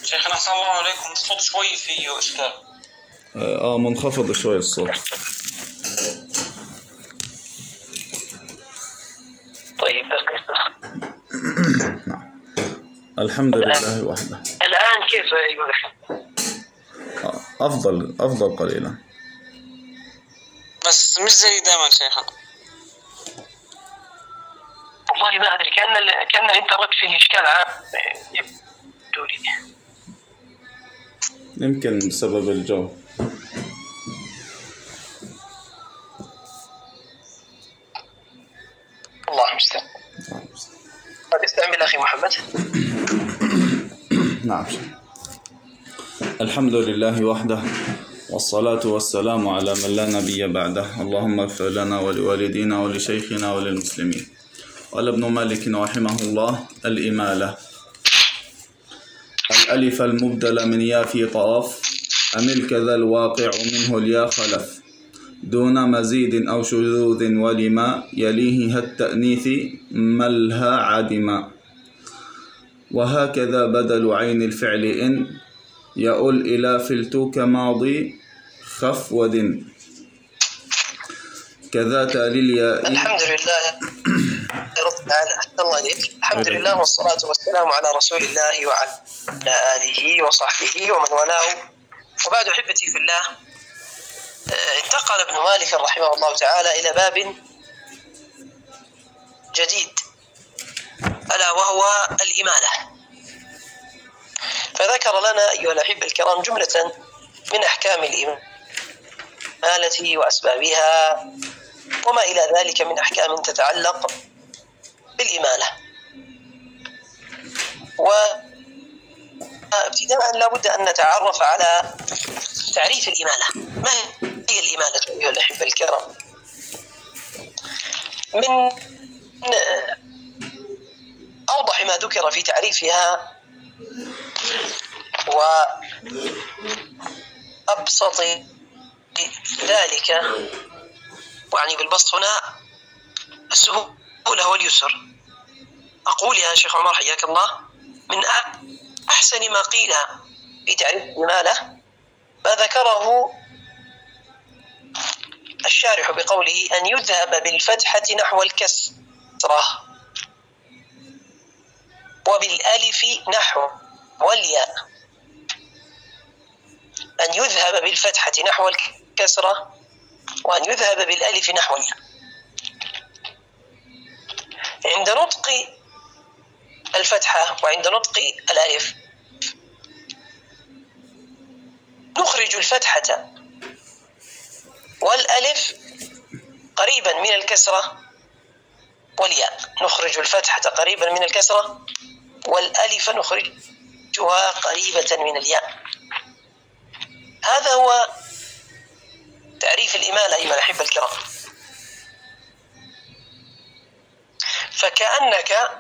شيخنا أحسن الله عليكم، الصوت شوي فيه إشكال. منخفض شوي الصوت. طيب نعم. الحمد لله وحده. الآن كيف أيها أفضل قليلا، بس مش زي دائما شيخنا. والله ما أدري، كأن الإنترنت فيه إشكال عام يبدو لي. يمكن بسبب الجو. الله المستعان. قد استعمل أخي محمد. نعم. الحمد لله وحده، والصلاة والسلام على من لا نبي بعده. اللهم اغفر لنا ولوالدينا ولشيخنا وللمسلمين. قال ابن مالك رحمه الله: الإمالة: الألف المبدل من يا في طرف، أمل كذا الواقع منه اليا خلف، دون مزيد أو شذوذ ولما يليه التأنيث ملها عدما. وهكذا بدل عين الفعل إن يؤل إلى فلتوك ماضي خفود، كذا تالي الياء. الحمد لله رب العالمين. الله عليك. الحمد لله والصلاة والسلام على رسول الله وعلى آله وصحبه ومن والاه، وبعد أحبتي في الله، انتقل ابن مالك رحمه الله تعالى إلى باب جديد ألا وهو الإمالة. فذكر لنا أيها الأحبة الكرام جملة من أحكام الإمالة وأسبابها وما إلى ذلك من أحكام تتعلق بالإمالة. وابتداء لابد أن نتعرف على تعريف الإمالة. ما هي الإمالة أيها الأحبة الكرام؟ من أوضح ما ذكر في تعريفها وأبسط ذلك، يعني بالبسط هنا السهولة واليسر. أقول يا شيخ عمر حياك الله، من أحسن ما قيل في تعريف الإمالة ما ذكره الشارح بقوله: أن يذهب بالفتحة نحو الكسرة وبالألف نحو والياء. أن يذهب بالفتحة نحو الكسرة وأن يذهب بالألف نحو الياء. عند نطق الفتحة وعند نطق الألف نخرج الفتحة والألف قريبا من الكسرة والياء، نخرج الفتحة قريبا من الكسرة والألف نخرجها قريبة من الياء. هذا هو تعريف الإمالة أيها الأحبة الكرام. فكأنك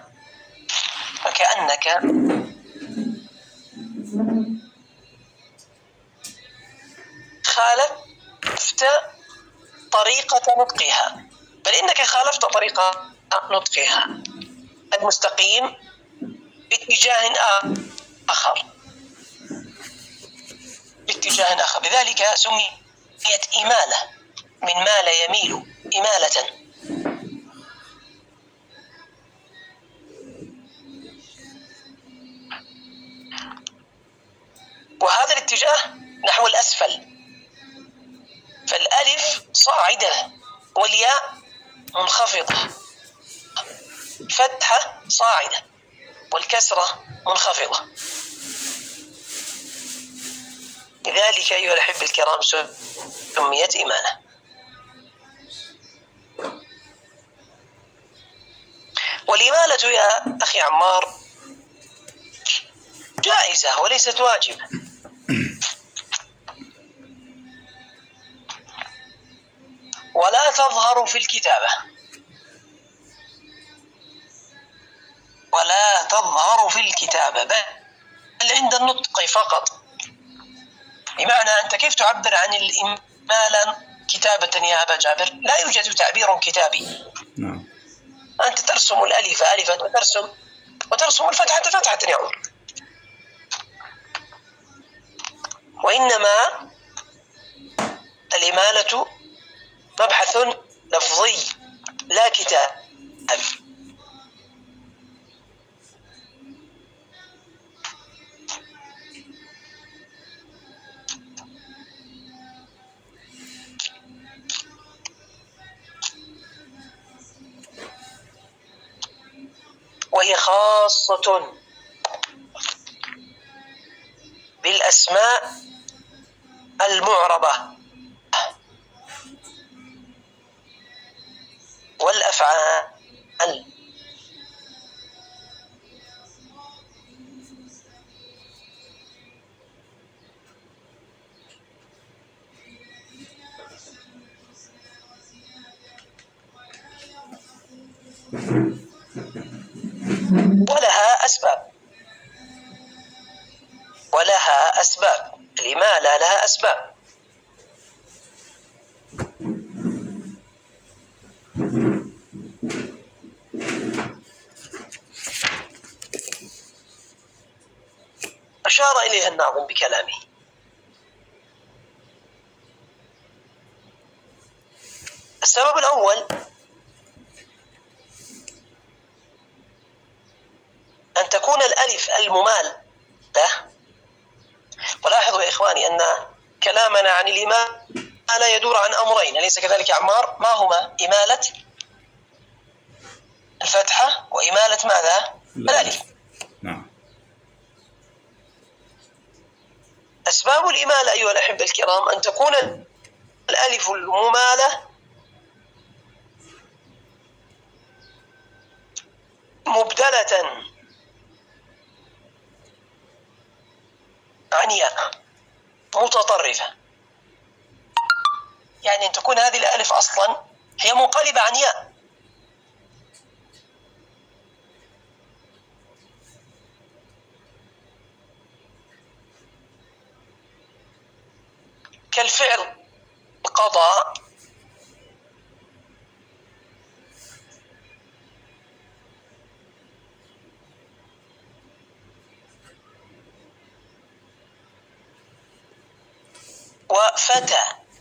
خالفت طريقة نطقها، بل إنك خالفت طريقة نطقها المستقيم باتجاه آخر، لذلك سميت إمالة من مال يميل إمالة. وهذا الاتجاه نحو الأسفل، فالألف صاعدة والياء منخفضة، فتحة صاعدة والكسرة منخفضة. لذلك أيها الأحبة الكرام سميت إمالة. والإمالة يا أخي عمار جائزة وليست واجبة. ولا تظهر في الكتابة، بل عند النطق فقط. بمعنى أنت كيف تعبر عن الإمالة كتابة يا أبا جابر؟ لا يوجد تعبير كتابي. أنت ترسم الألف ألفا وترسم الفتحة فتحة يا عمر. وإنما الإمالة مبحث لفظي لا كتابي. وهي خاصة بالأسماء المعربة والأفعال. ولها أسباب. الإمالة لها أسباب. أشار إليها الناظم بكلامه. السبب الأول أن تكون الألف الممالة. ولاحظوا يا إخواني أن كلامنا عن الإمالة يدور عن أمرين، أليس كذلك يا عمار؟ ما هما؟ إمالة الفتحة وإمالة ماذا؟ الألف. نعم. أسباب الإمالة أيها الأحبة الكرام أن تكون الألف الممالة مبدلة عن ياء متطرفة، يعني أن تكون هذه الألف أصلا هي منقلبة عن ياء. كالفعل قضى وفتى.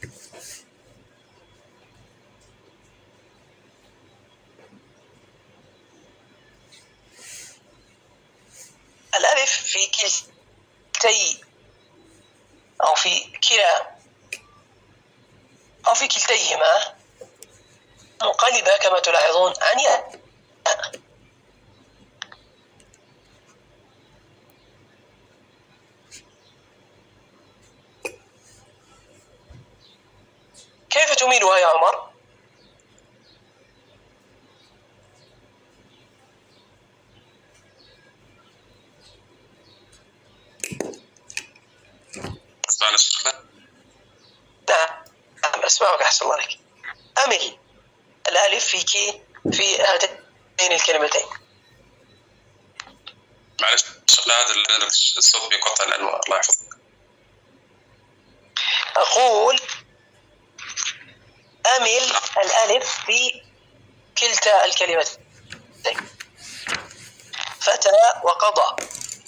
الألف في كلتي أو في كلا أو في كلتيهما منقلبة كما تلاحظون عن ياء. كيف تميلها يا عمر؟ نعم أسمعك أحسن الله عليك. أمل الألف في هاتين الكلمتين. معلش شيخنا هذا الصوت بيقطع لأنه الله يحفظك. أقول أمل الألف في كلتا الكلمتين، فتى وقضى.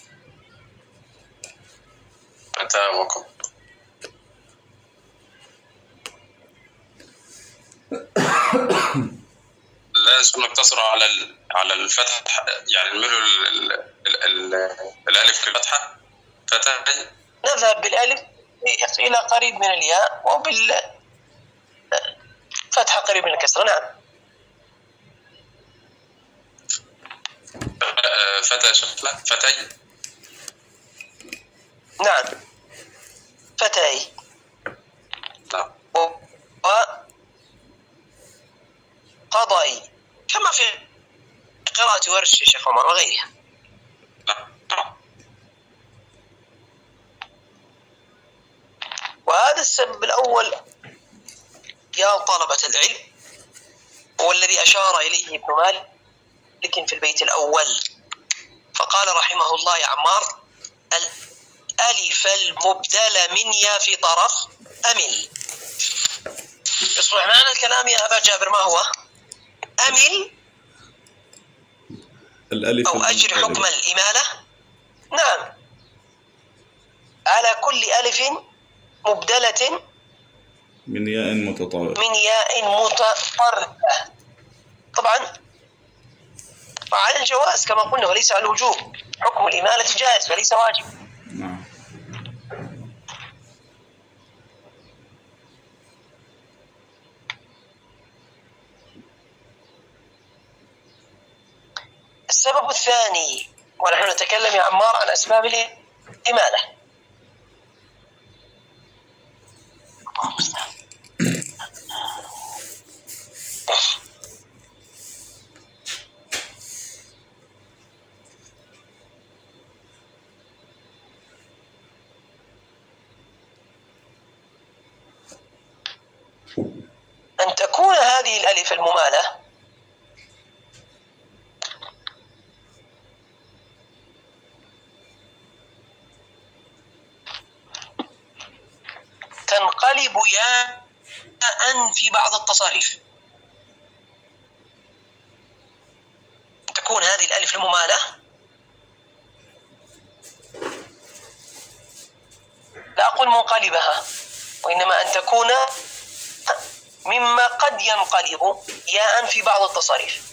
فتى وقضى. لازم نقتصر على الفتح، يعني نميل الألف في الفتحة. فتى نذهب بالألف إلى قريب من الياء وبالفتحة قريب من الكسرة. نعم. فتى شكله فتي. نعم فتاي. نعم. وقضاي كما في قراءة ورش يا شيخ عمر وغيرها. نعم. وهذا السبب الأول يا طلبة العلم هو الذي أشار إليه ابن مالك في البيت الأول، فقال رحمه الله يا عمار: الألف المبدلة من يا في طرف أمل. يصبح معنا الكلام يا أبا جابر ما هو؟ أمل الألف أو أجري حكم الإمالة. نعم، على كل ألف ألف مبدلة من ياء متطرفة. طبعا على الجواز كما قلنا وليس على الوجوب، حكم الإمالة جائز فليس واجب. نعم. السبب الثاني، ونحن نتكلم يا عمار عن أسباب الإمالة. أن تكون هذه الألف الممالة تنقلب ياء في بعض التصاريف. تكون هذه الألف الممالة لا أقول منقلبها، وإنما أن تكون مما قد ينقلب ياء في بعض التصاريف.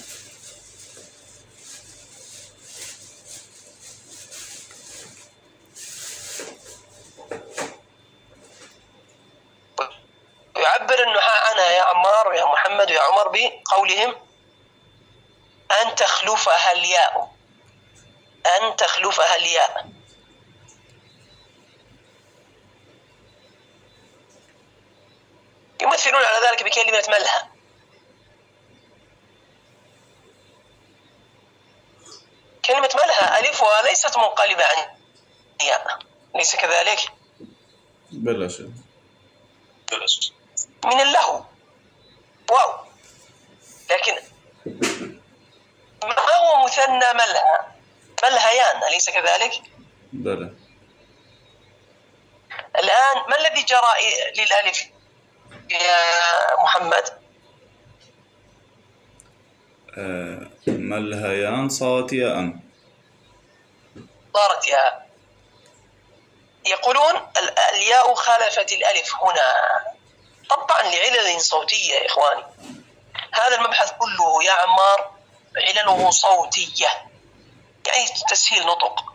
يعبر النحاة عنها يا عمار ويا محمد ويا عمر بقولهم أن تخلفها الياء، أن تخلفها الياء. يمثلون على ذلك بكلمة ملها. كلمة ملها ألفها ليست منقلبة عن ياء، ليس كذلك؟ بلا شيء. من اللهو واو، لكن ما هو مثنى ملها؟ ملهيان، أليس كذلك؟ بلى. الآن ما الذي جرى للألف يا محمد؟ ملهيان صارت ياء. صارت ياء. يقولون الياء خالفت الألف هنا، طبعا لعلل صوتية يا إخواني. هذا المبحث كله يا عمار علله صوتية، يعني تسهيل نطق.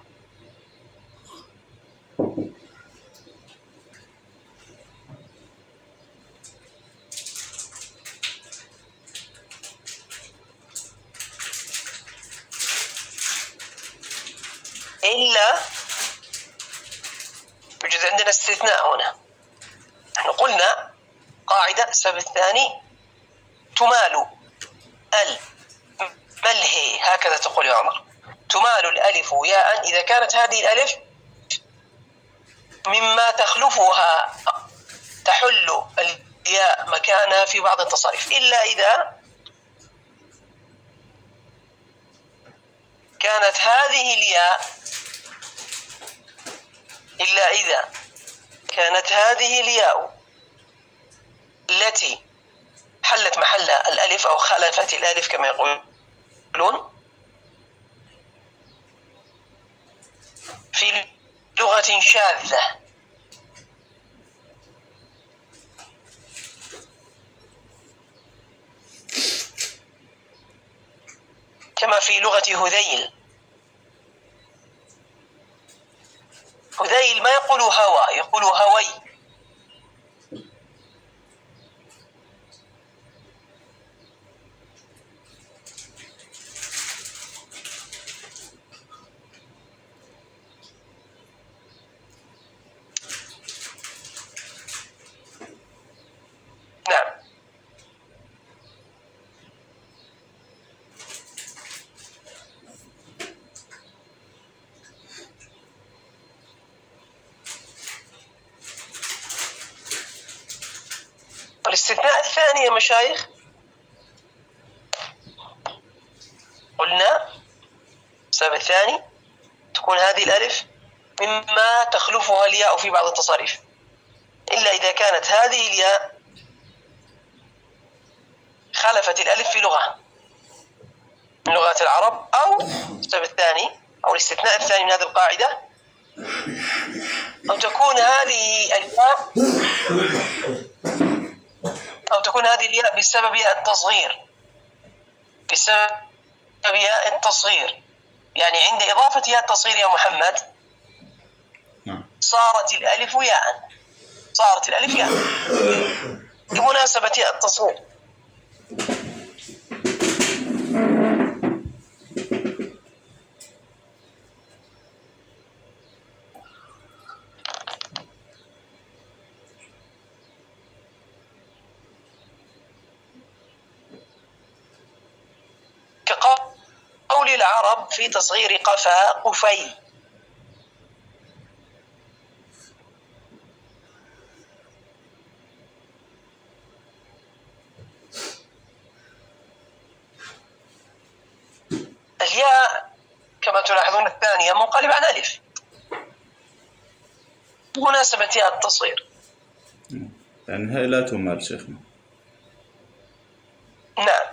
إلا يوجد عندنا استثناء هنا. نحن قلنا قاعدة السبب الثاني تمال الملهي، هكذا تقول يا عمر، تمال الألف ياء إذا كانت هذه الألف مما تخلفها تحل الياء مكانها في بعض التصاريف، إلا إذا كانت هذه الياء التي حلت محل الألف أو خلفت الألف كما يقولون في لغة شاذة، كما في لغة هذيل. هذيل ما يقولوا هوى، يقولوا هوي. نعم. والاستثناء الثاني يا مشايخ قلنا السبب الثاني تكون هذه الألف مما تخلفها الياء في بعض التصاريف، إلا إذا كانت هذه الياء خالفت الألف في لغة من لغات العرب، أو السبب الثاني أو الاستثناء الثاني من هذه القاعدة أو تكون هذه الياء بسبب ياء التصغير، يعني عند إضافة ياء التصغير يا محمد صارت الألف ياء بمناسبة ياء التصغير. كقول العرب في تصغير قفا قفي. الياء كما تلاحظون الثانية منقلب عن ألف بمناسبة ياء التصغير. يعني هي لا تمال شيخنا. نعم.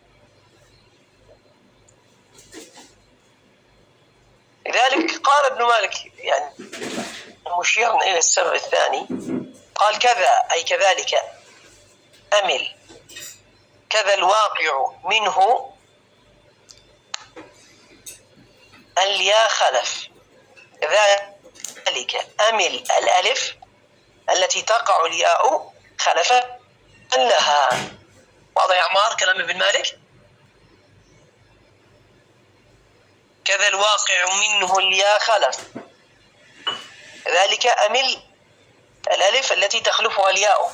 لذلك قال ابن مالك يعني مشيرا إلى السبب الثاني، قال كذا أي كذلك أمل كذا الواقع منه الياء خلف، كذلك أمل الألف التي تقع الياء خلفا لها. واضح يا عمار كلام ابن مالك؟ كذا الواقع منه الياء خلف، كذلك أمل الألف التي تخلفها الياء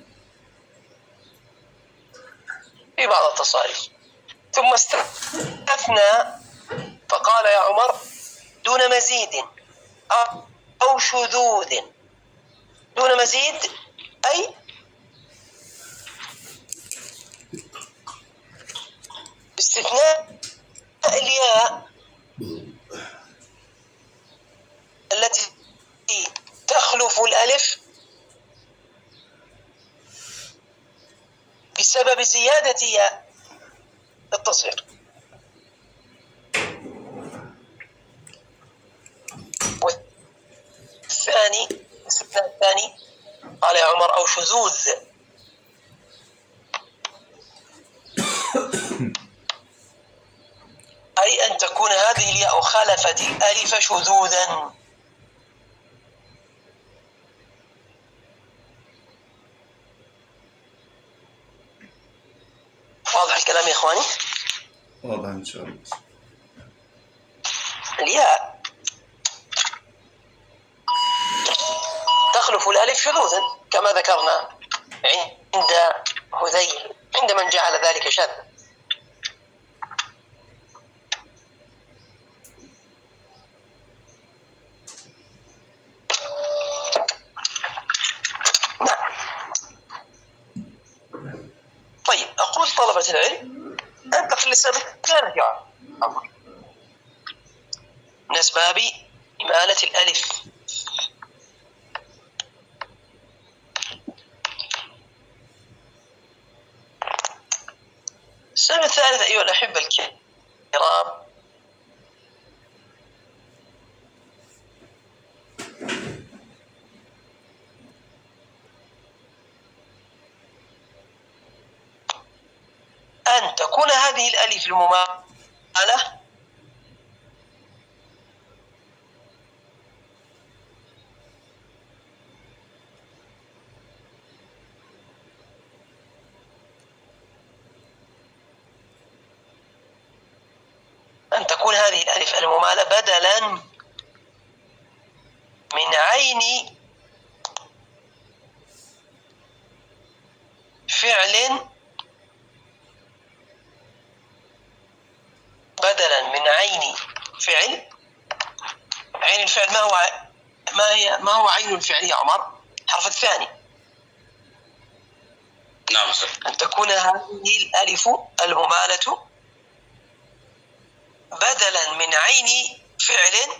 في بعض التصاريف. ثم استثنى فقال يا عمر دون مزيد أو شذوذ. دون مزيد أي استثناء الياء التي تخلف الألف بسبب زيادة ياء التصغير. الاستثناء الثاني قال يا عمر أو شذوذ، أي أن تكون هذه الياء خلفت الألف شذوذا. واضح الكلام يا إخواني؟ واضح إن شاء الله. الياء تخلف الألف شذوذا كما ذكرنا عند هذيل عند من جعل ذلك شاذا. طيب أقول طلبة العلم أنت في السابق كانت يا عمر من أسباب إمالة الألف. السبب الثالث أيها الأحبة الكرام أن تكون هذه الألف الممالة بدلا من عين فعل عين الفعل ما هو عين الفعل يا عمر؟ الحرف الثاني. نعم. أن تكون هذه الألف الممالة بدلا من عين فعل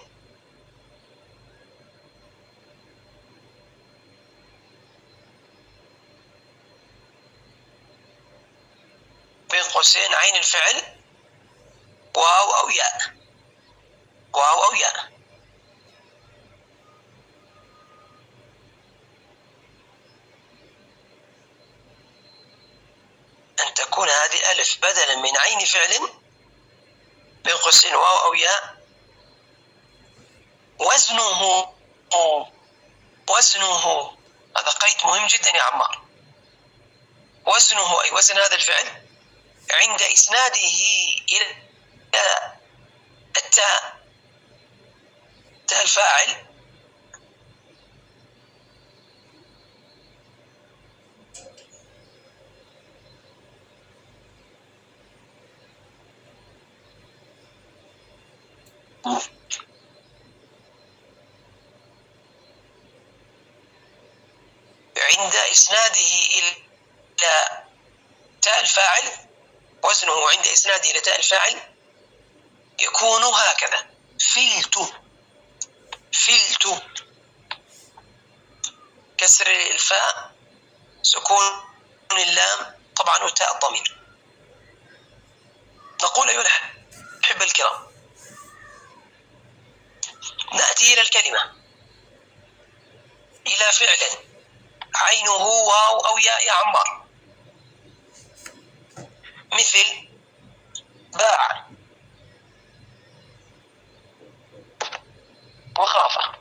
بين قوسين عين الفعل واو أو ياء. تكون هذه الألف بدلا من عين فعل بين قوسين واو أو ياء وزنه هذا قيد مهم جدا يا عمار. وزنه أي وزن هذا الفعل عند إسناده إلى التاء الفاعل عند إسناده إلى تاء الفاعل، وزنه عند إسناده إلى تاء الفاعل يكون هكذا: فلت، كسر الفاء، سكون اللام، طبعا وتاء الضمير. نقول أيها الأحبة الكرام، نأتي إلى الكلمة، إلى فعل عينه واو أو ياء يا عمار، مثل باع وخاف،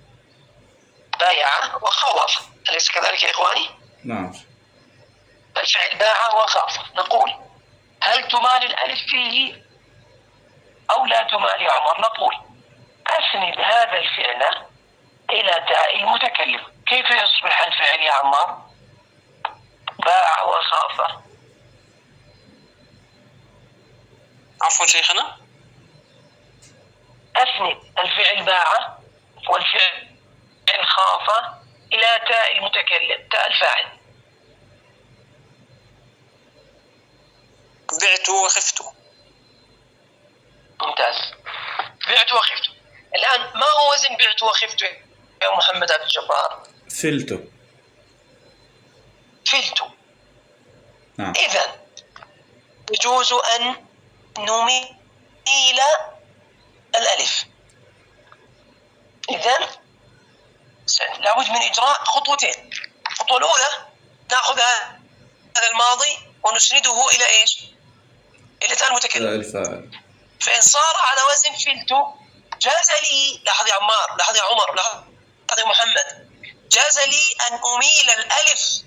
بايع وخوف، أليس كذلك يا إخواني؟ نعم. الفعل باع وخاف، نقول هل تمال الألف فيه أو لا تمال يا عمر؟ نقول أسند هذا الفعل إلى تاء المتكلم. كيف يصبح الفعل يا عمار؟ باع وخاف. عفوا شيخنا، أسند الفعل باع والفعل خاف إلى تاء المتكلم، تاء الفاعل. بعت وخفت. ممتاز، بعت وخفت. الآن ما هو وزن بعت وخفت يا محمد عبد الجبار؟ فلت. نعم. إذن يجوز أن نميل الألف. إذن لابد من إجراء خطوتين. الخطوة الأولى نأخذ هذا الماضي ونسنده إلى إيش؟ إلى تاء المتكلم. الفاعل. فإن صار على وزن فلت جاز لي، لاحظ يا عمار، لاحظ يا عمر، لاحظ يا محمد، جاز لي أن أميل الألف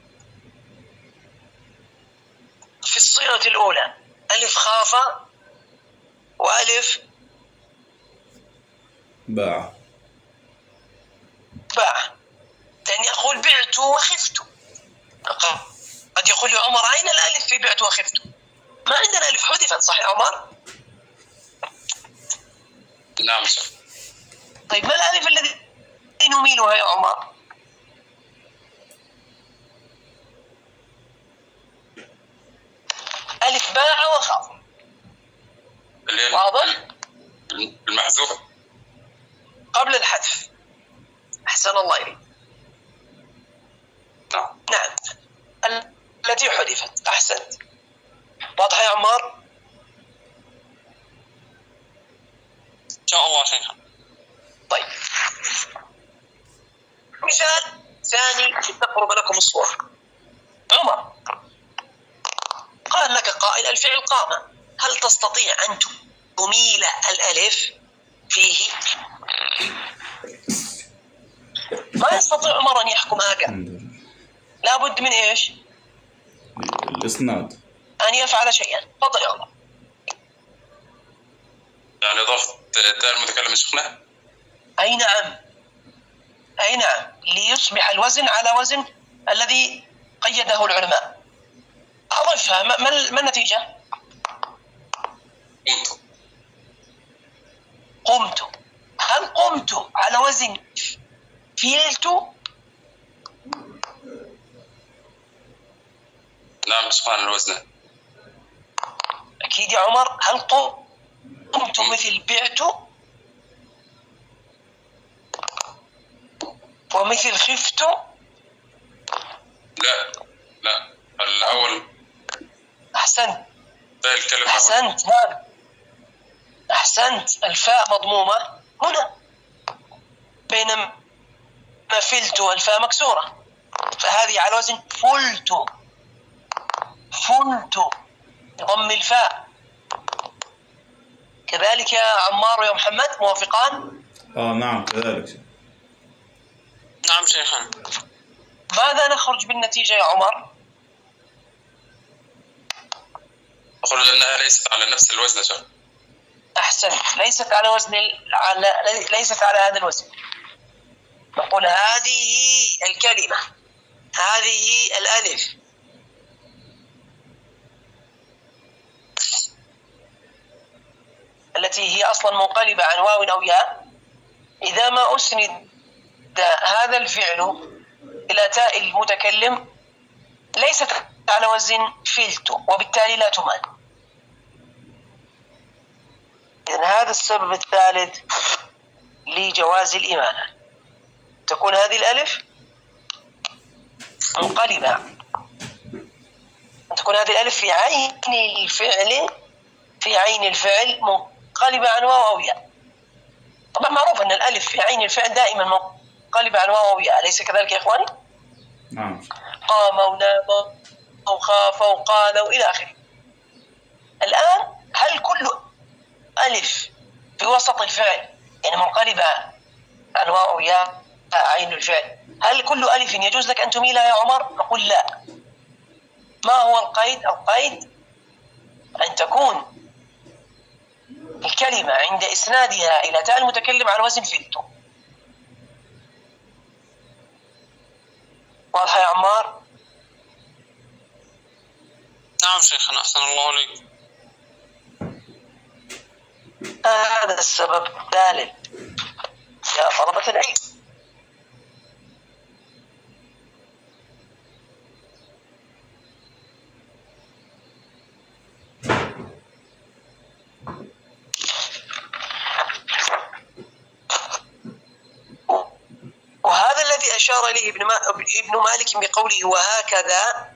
في الصيغة الأولى، ألف خاف وألف باع. لأني أقول بعت وخفت. قد يقول لي عمر أين الألف في بعت وخفت؟ ما عندنا ألف، حذفت، صح يا عمر؟ نعم. طيب ما الألف الذي نميلها يا عمر؟ ألف باع وخاف. واضح؟ المحذوف قبل الحذف. أحسن الله إليك. نعم، التي حذفت. أحسنت. واضح يا عمار؟ إن شاء الله شيخنا. طيب، مثال ثاني لتقرب لكم الصورة. عمر قال لك قائل الفعل قام، هل تستطيع أن تميل الألف فيه؟ ما يستطيع عمر أن يحكم هكذا، لابد من إيش؟ الإسناد، أن يفعل شيئا. تفضل يا عمر. يعني ضغط تاء المتكلم شيخنا؟ أي نعم، ليصبح الوزن على وزن الذي قيده العلماء. أضفها. ما النتيجة؟ قمت. هل قمت على وزن فعلت؟ نعم سبحان الوزن. أكيد يا عمر. هل قمت مثل بعت ومثل خفت؟ لا الأول. أحسنت. الكلمة أحسنت. الفاء مضمومة هنا، بينما فلت والفاء مكسورة، فهذه على وزن فلت. فلت ضم الفاء. كذلك يا عمار ويا محمد، موافقان؟ نعم كذلك. نعم شيخنا. ماذا نخرج بالنتيجة يا عمر؟ أقول أنها ليست على نفس الوزن شيخ. أحسنت، ليست على وزن ليست على هذا الوزن. نقول هذه الكلمة، هذه الألف التي هي أصلا منقلبة عن واو أو ياء، إذا ما أسند هذا الفعل إلى تاء المتكلم ليست على وزن فلت، وبالتالي لا تمال. إذن هذا السبب الثالث لجواز الإمالة، تكون هذه الألف منقلبة، تكون هذه الألف في عين الفعل منقلبة عن واو أو ياء. طبعا معروف أن الألف في عين الفعل دائما منقلبة عن واو أو ياء، أليس كذلك يا إخواني؟ نعم. قام ونام أو خاف وقال وإلى آخره. الآن هل كل ألف في وسط الفعل يعني منقلبة عن واو أو ياء عين الفعل، هل كل ألف يجوز لك أن تميلها يا عمر؟ نقول لا. ما هو القيد؟ القيد أن تكون الكلمة عند إسنادها إلى تاء المتكلم على وزن فلت. واضح يا عمار؟ نعم شيخنا، أحسن الله عليك. هذا السبب الثالث يا طلبة العلم. وهذا الذي أشار إليه ابن مالك بقوله وهكذا،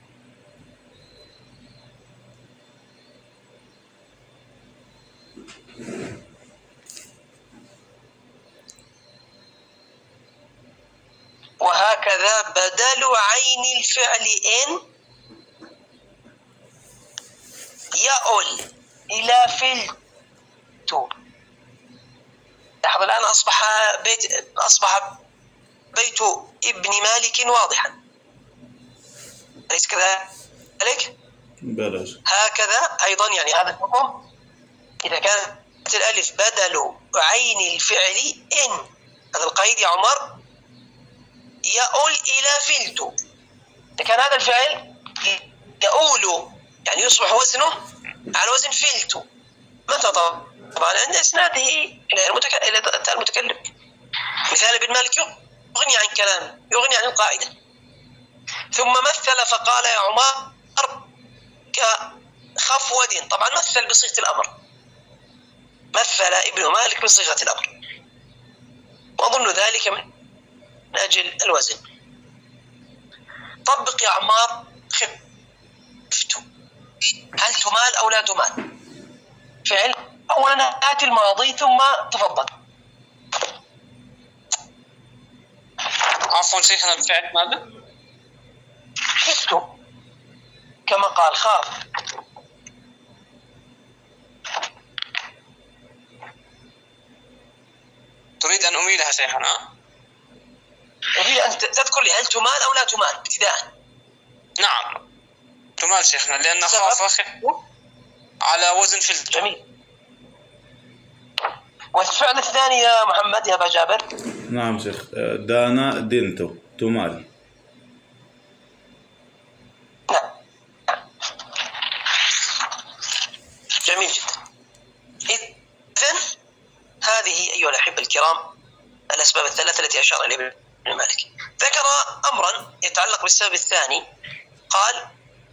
وهكذا بدل عين الفعل إن يؤل إلى فلت. لاحظ الآن أصبح بيت ابن مالك واضحا، أليس كذلك؟ بلاش. هكذا أيضا يعني هذا الحكم إذا كانت الألف بدل عين الفعل إن، هذا القيد يا عمر، يؤول إلى فلت. إذا كان هذا الفعل يؤول يعني يصبح وزنه على وزن فلت، متى؟ طبعا عند إسناده إلى المتكلم. مثال ابن مالك يغني عن كلام، يغني عن القاعدة. ثم مثل فقال يا عمر كخفود، طبعا مثل بصيغة الأمر، مثل ابن مالك بصيغة الأمر، وأظن ذلك من أجل الوزن. طبق يا عمار خفت، هل تمال أو لا تمال؟ فعل أولا آتي الماضي ثم تفضل. عفوا شيخنا، الفعل ماذا؟ خفت كما قال خاف. تريد أن أميلها شيخنا؟ أريد أن تذكر لي هل تمال أو لا تمال ابتداء. نعم تمال شيخنا، لأن خاف على وزن فلت. جميل. والفعل الثاني يا محمد يا أبا جابر؟ نعم شيخ، دانا دينتو تمال. نعم جميل جدا. إذن هذه أيها الأحبة الكرام الأسباب الثلاثة التي أشار إليها ابن مالك. ذكر أمرا يتعلق بالسبب الثاني، قال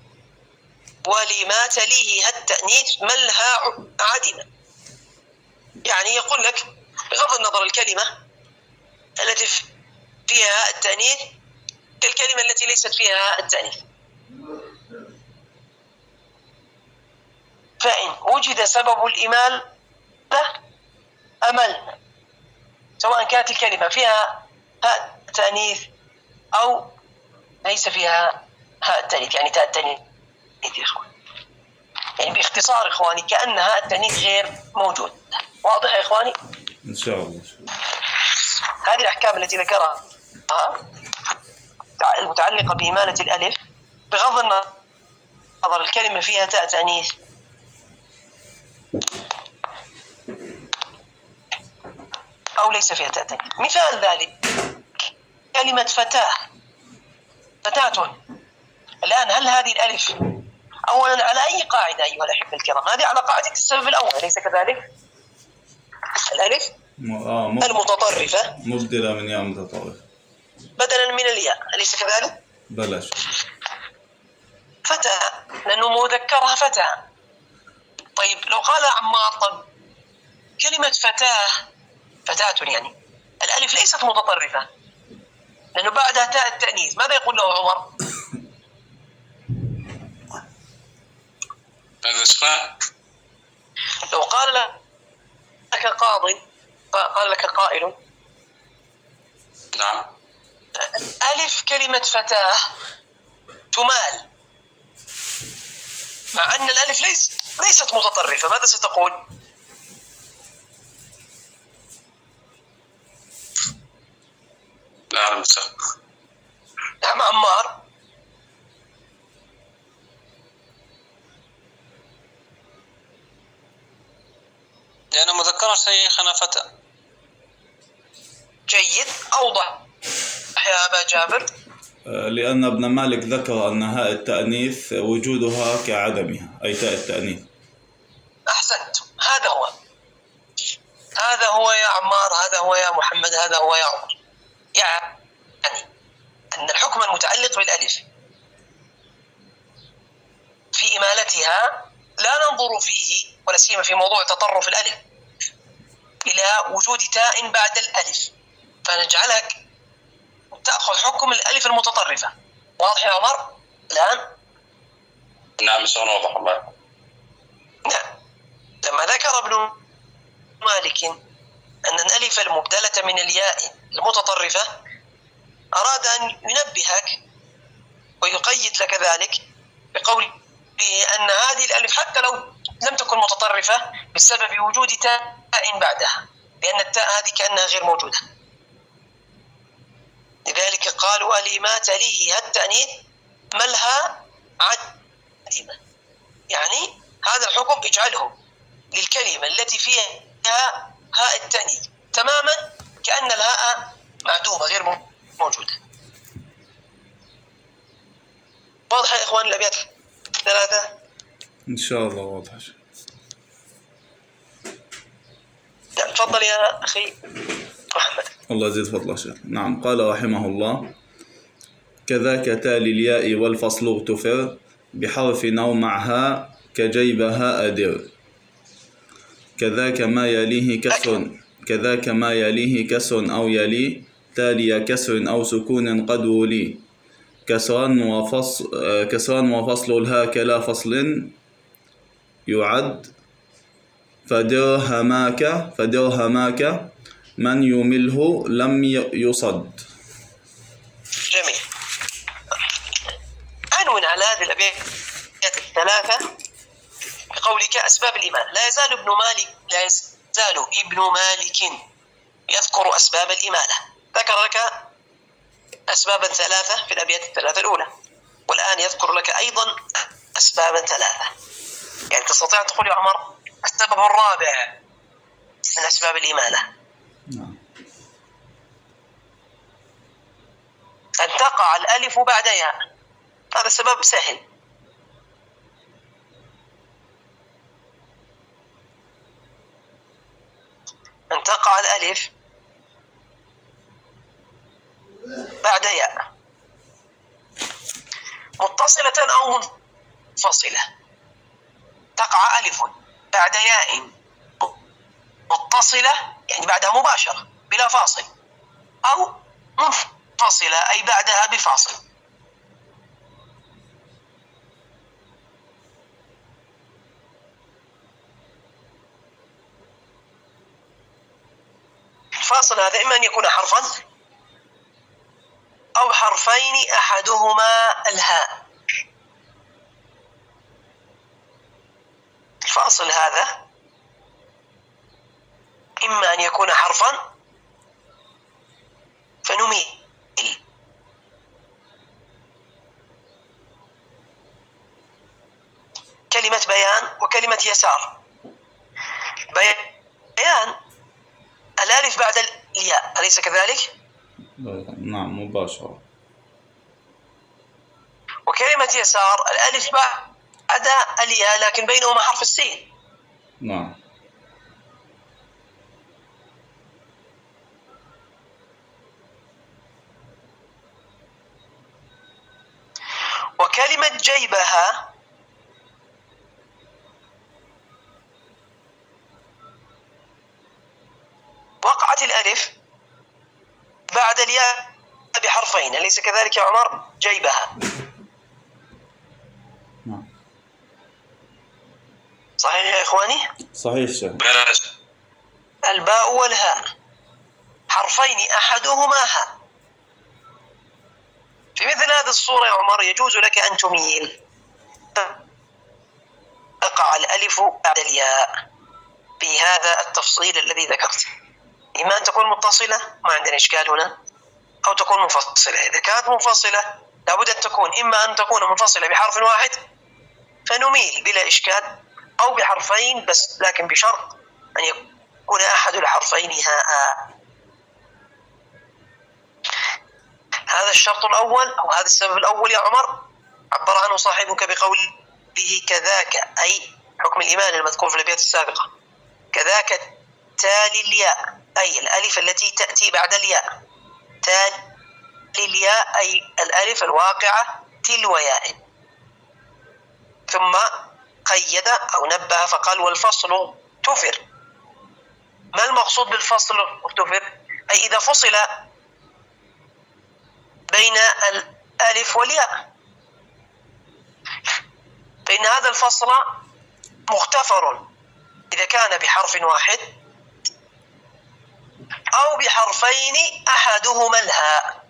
ولما تليه التأنيث ملها عدم. يعني يقول لك بغض النظر الكلمة التي فيها التأنيث كالكلمة التي ليست فيها التأنيث، فإن وجد سبب الإمالة أملنا، سواء كانت الكلمة فيها هاء التأنيث أو ليس فيها هاء التأنيث، يعني تاء التأنيث يا إخوان. يعني باختصار إخواني كأن هاء التأنيث غير موجود. واضح يا إخواني؟ إن شاء الله. هذه الأحكام التي ذكرها المتعلقة بإمالة الألف بغض النظر الكلمة فيها تاء تأنيث أو ليس فيها تاء تأنيث. مثال ذلك كلمة فتاة، فتاة. الآن هل هذه الألف أولا على أي قاعدة أيها الأحبة الكرام؟ هذه على قاعدة السبب الأول، أليس كذلك؟ الألف المتطرفة مبدلة من ياء متطرفة بدلا من الياء، أليس كذلك؟ بلاش فتاة لأنه مذكرها فتاة. طيب لو قال عمار طب كلمة فتاة يعني الألف ليست متطرفة لأنه بعدها تاء التأنيث، ماذا يقول له عمر؟ هذا اسماء. لو قال لك قال لك قائل نعم ألف كلمة فتاة تمال مع أن الألف ليست متطرفة، ماذا ستقول؟ لا أعلم. نعم عمار. لأنه مذكرة شيخنا فتى. جيد، أوضح يا أبا جابر. لأن ابن مالك ذكر أن هاء التأنيث وجودها كعدمها، أي تاء التأنيث. أحسنت، هذا هو يا عمار، هذا هو يا محمد، هذا هو يا عمر. يعني أن الحكم المتعلق بالألف في إمالتها لا ننظر فيه ولا سيما في موضوع تطرف الألف إلى وجود تاء بعد الألف، فنجعلها تأخذ حكم الألف المتطرفة. واضح يا عمر الآن؟ نعم شلون واضح الله. نعم. لما ذكر ابن مالك أن الألف المبدلة من الياء المتطرفة أراد أن ينبهك ويقيد لك ذلك بقوله أن هذه الألف حتى لو لم تكن متطرفة بسبب وجود تاء بعدها، لأن التاء هذه كأنها غير موجودة. لذلك قالوا ألما تليه التأنيث ملها عدمة، يعني هذا الحكم اجعله للكلمة التي فيها هاء التأنيث تماما كأن الهاء معدومة غير موجودة. واضح يا إخوان الأبيات ثلاثة؟ إن شاء الله واضح. تفضل يا أخي محمد. الله يزيد فضله شيخ. نعم. قال رحمه الله: كذاك تالي الياء والفصل اغتفر بحرف أو معها كجيبها أدر. كذاك ما يليه كسر أو يلي تالي كسر أو سكون قد ولي كسرا وفصل الها كلا فصل يعد فدرهماك من يمله لم يصد. جميل. عنون على هذه الأبيات الثلاثة بقولك أسباب الإمالة. لا يزال ابن مالك يذكر أسباب الإمالة. ذكر لك أسبابا ثلاثة في الأبيات الثلاثة الأولى، والآن يذكر لك أيضا أسبابا ثلاثة. يعني تستطيع أن تقول يا عمر السبب الرابع من أسباب الإمالة أن تقع الألف بعد ياء. هذا سبب سهل. أن تقع الألف بعد ياء متصلة أو منفصلة. تقع ألف بعد ياء متصلة يعني بعدها مباشرة بلا فاصل، أو منفصلة أي بعدها بفاصل. الفاصل هذا إما أن يكون حرفا أو حرفين أحدهما الهاء. الفاصل هذا إما أن يكون حرفا فنميل، كلمة بيان وكلمة يسار. بيان الألف بعد الياء، أليس كذلك؟ نعم مباشرة. وكلمة يسار الألف بعد الياء لكن بينهما حرف السين. نعم. وكلمة جيبها وقعت الألف بعد الياء بحرفين، أليس كذلك يا عمر؟ جيبها. نعم. صحيح يا إخواني؟ صحيح شيخ. الباء والهاء حرفين أحدهما هاء. في مثل هذه الصورة يا عمر يجوز لك أن تميل، تقع الألف بعد الياء بهذا التفصيل الذي ذكرت، إما أن تكون متصلة، ما عندنا إشكال هنا، أو تكون منفصلة. إذا كانت منفصلة لابد أن تكون إما أن تكون منفصلة بحرف واحد فنميل بلا إشكال، أو بحرفين بس لكن بشرط أن يكون أحد الحرفين هاء. هذا الشرط الأول أو هذا السبب الأول يا عمر عبر عنه صاحبك بقوله كذاك، أي حكم الإيمان المذكور في الأبيات السابقة، كذاك تالي الياء، أي الألف التي تأتي بعد الياء. تالي الياء أي الألف الواقعة تلو ياء. ثم قيد أو نبه فقال والفصل تفر. ما المقصود بالفصل تفر؟ أي إذا فصل بين الألف والياء فإن هذا الفصل مغتفر إذا كان بحرف واحد أو بحرفين أحدهما الهاء.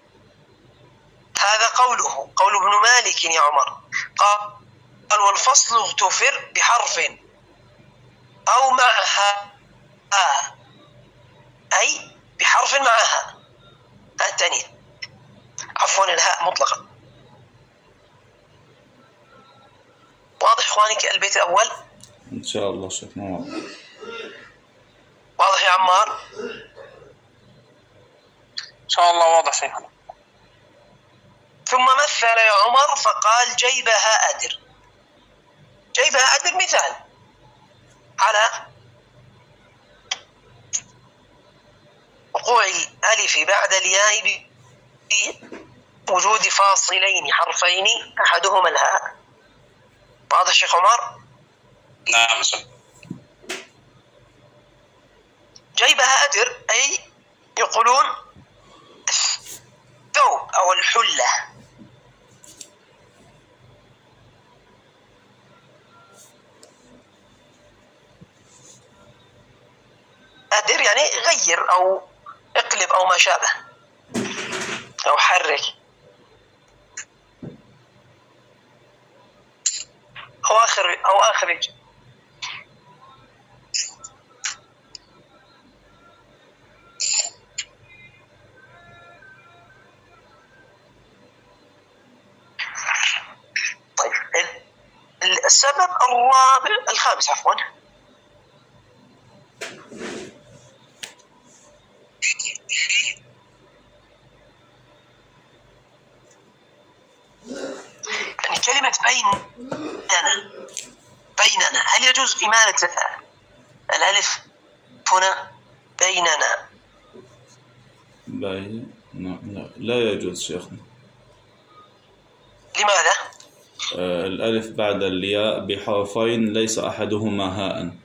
هذا قول ابن مالك يا عمر، قال والفصل اغتفر بحرف أو معها، أي بحرف معها التانيث، عفوا الهاء مطلقا. واضح إخواني البيت الأول؟ إن شاء الله شيخنا واضح. واضح يا عمار؟ إن شاء الله واضح شيخنا. ثم مثل يا عمر فقال جيبها أدر. جيبها أدر مثال على وقوع الألف بعد الياء بوجود فاصلين حرفين أحدهما الهاء. واضح شيخ عمر؟ نعم شيخ. جيبها أدر أي يقولون الثوب أو الحلة. أدر يعني غير أو اقلب أو ما شابه أو حرك أو أخرج. طيب السبب الخامس عفوا يعني كلمة بيننا هل يجوز إمالة الألف هنا بيننا؟ لا يجوز شيخنا. لماذا؟ الألف بعد الياء بحرفين ليس أحدهما هاء.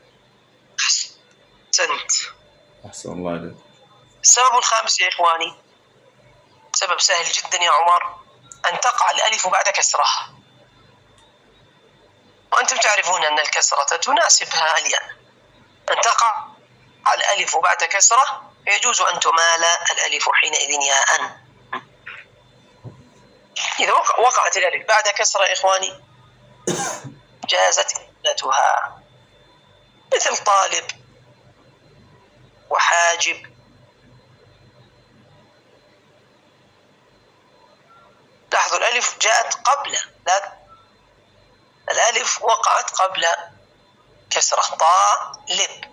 أحسنت. أحسن الله عليك. السبب الخامس يا إخواني سبب سهل جدا يا عمر، أن تقع الألف بعد كسرة، وأنتم تعرفون أن الكسرة تناسبها الياء. أن تقع الألف بعد كسرة يجوز أن تمال الألف حينئذ ياء. إذا وقعت الألف بعد كسرة إخواني جازت جملتها، مثل طالب وحاجب. لاحظوا الألف جاءت قبل، لا الألف وقعت قبل كسرة. طالب،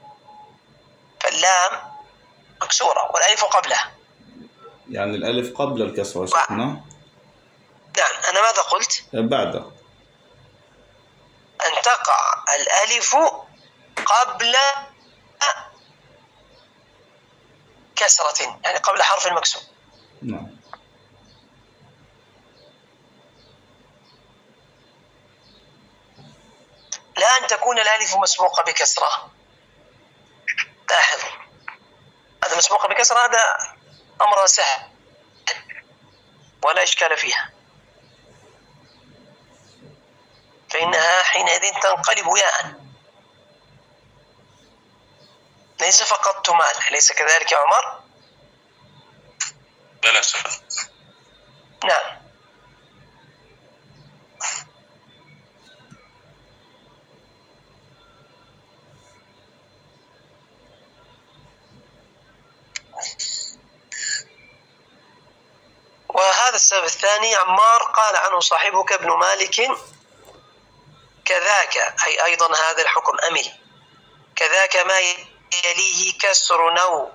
فاللام مكسورة والألف قبلها، يعني الألف قبل الكسرة شيخنا. نعم. أنا ماذا قلت؟ بعد أن تقع الألف قبل كسرة، يعني قبل حرف المكسور. نعم. لا أن تكون الألف مسبوقة بكسرة. لاحظوا هذا مسبوقة بكسرة، هذا أمر سهل ولا إشكال فيها، فإنها حينئذ تنقلب ياء، ليس فقط تمال. أليس كذلك يا عمر؟ بلى. نعم. وهذا السبب الثاني. عمار قال عنه صاحبك ابن مالك كذاك، أي أيضا هذا الحكم أمل، كذاك ما يليه كسر نو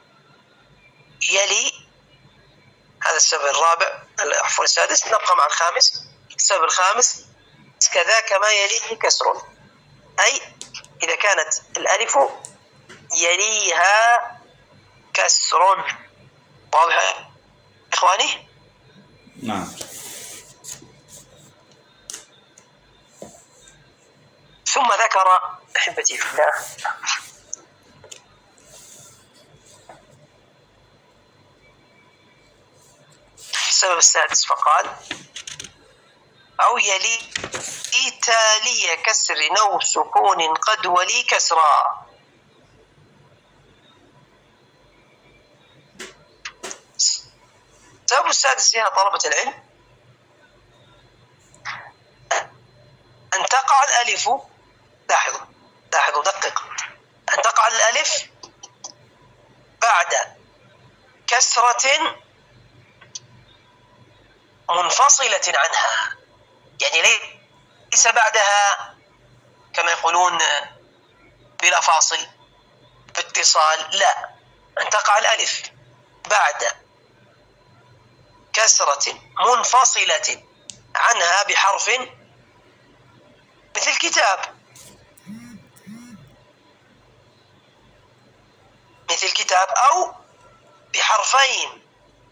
يلي. هذا السبب الرابع، عفوا السادس، نبقى مع الخامس. السبب الخامس كذاك ما يليه كسر، أي إذا كانت الألف يليها كسر. واضح إخواني؟ نعم. ثم ذكر أحبتي في الله السبب السادس، فقال أو يلي تالي كسر نو سكون قد ولي كسرا. السبب السادس يا طلبة العلم أن تقع الألف، لاحظوا دقق، أن تقع الألف بعد كسرة منفصلة عنها، يعني ليس بعدها كما يقولون بلا فاصل باتصال، لا، أن تقع الألف بعد كسرة منفصلة عنها بحرف، مثل كتاب، أو بحرفين،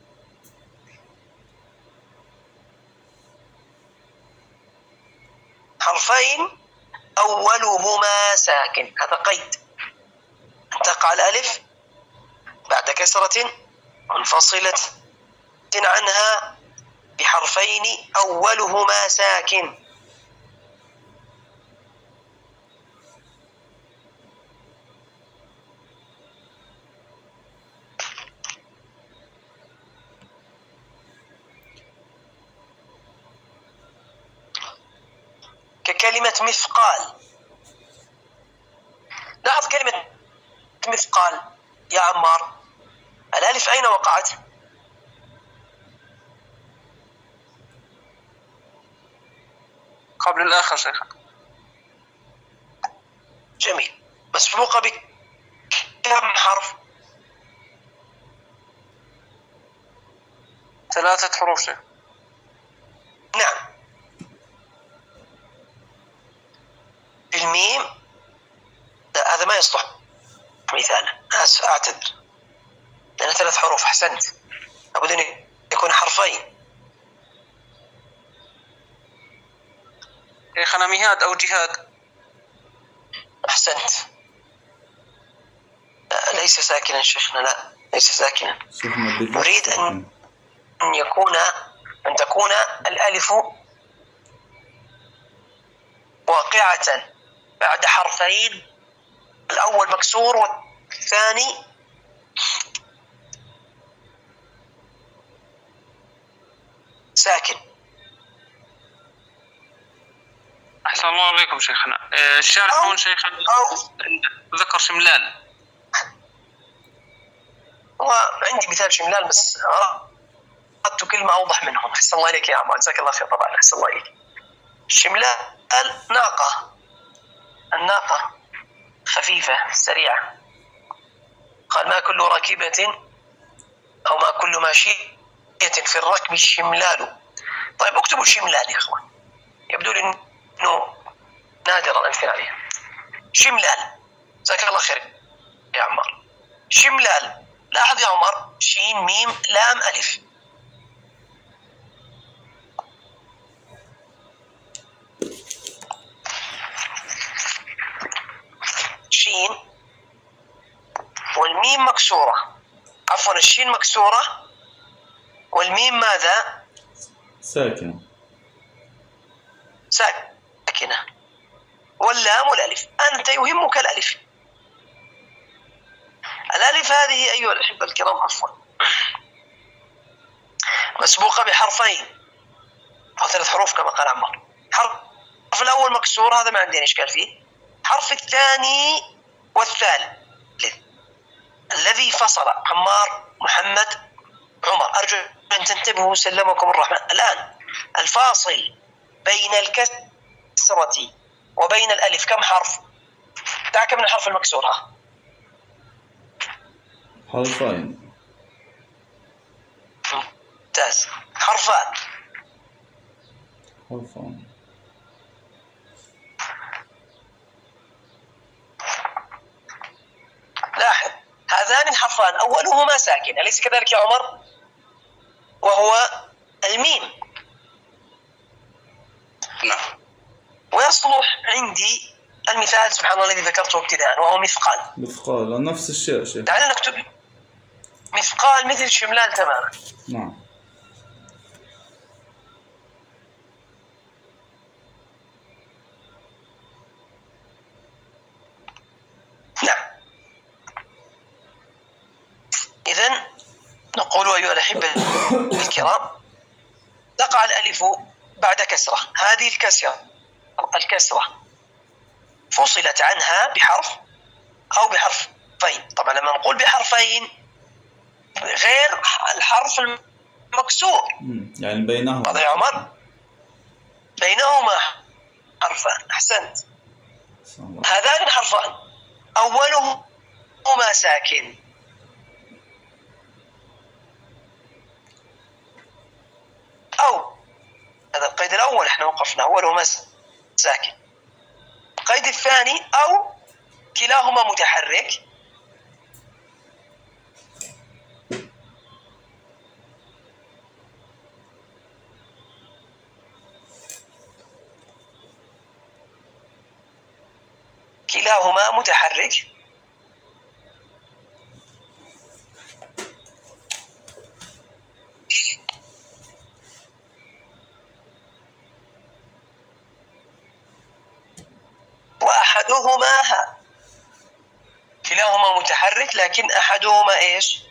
أولهما ساكن. هذا قيد، أن تقع الألف بعد كسرة منفصلة عنها بحرفين أولهما ساكن. ككلمة مثقال. لاحظ كلمة مثقال يا عمار، الألف أين وقعت؟ قبل الآخر شيخ. جميل. مسبوقة بكم حرف؟ 3 حروف شيخ. نعم، بالميم. لا، هذا ما يصلح مثالا، أعتذر، لأنه 3 حروف. أحسنت، لابد أن يكون حرفين. شيخنا مهاد أو جهاد. أحسنت. لا، ليس ساكنا شيخنا، لا ليس ساكنا. نريد أن تكون الألف واقعة بعد حرفين، الأول مكسور والثاني ساكن. أحسن الله عليكم شيخنا. الشارح هون شيخنا ذكر شملال. وعندي مثال شملال بس أردت كلمة أوضح منهم. أحسن الله إليك يا عمر، جزاك الله خير. طبعا أحسن الله إليك. شملال ناقة، الناقة خفيفة سريعة. قال ما كل راكبة أو ما كل ماشية في الركب شملال. طيب اكتبوا شملال يا إخوان، يبدو لي إنه نادر الأمثلة عليها. شملال، جزاك الله خير يا عمر. شملال، لاحظ يا عمر، شين ميم لام ألف. شين والميم مكسورة، عفوا الشين مكسورة والميم ماذا؟ ساكنة. ساكنة. واللام والألف. أنت يهمك الألف. الألف هذه أيها الأحبة الكرام عفوا مسبوقة بحرفين أو 3 حروف كما قال عمار. الحرف الأول مكسور، هذا ما عندنا إشكال فيه. الحرف الثاني والثالث الذي فصل عمار محمد عمر، أرجو أن تنتبهوا سلمكم الرحمن. الآن الفاصل بين الكسرة وبين الألف كم حرف؟ دعك من الحرف المكسور. ها حرفين. ممتاز. حرفان. لاحظ هذان الحرفان أولهما ساكن، أليس كذلك يا عمر؟ وهو الميم. نعم. ويصلح عندي المثال سبحان الله الذي ذكرته ابتداء وهو مثقال. مثقال نفس الشيء شيخ. تعال نكتب مثقال مثل شملال تماما. نعم. نعم. إذن نقول أيها الأحبة الكرام تقع الألف بعد كسرة. هذه الكسرة فصلت عنها بحرف أو بحرفين. طبعا لما نقول بحرفين غير الحرف المكسور، يعني بينهما. هذا يا عمر بينهما حرفان. أحسنت. هذان الحرفان أولهما ساكن أو هذا القيد الأول احنا وقفنا أولهما ساكن. القيد الثاني أو كلاهما متحرك وأحدهما ها. كلاهما متحرك لكن أحدهما إيش؟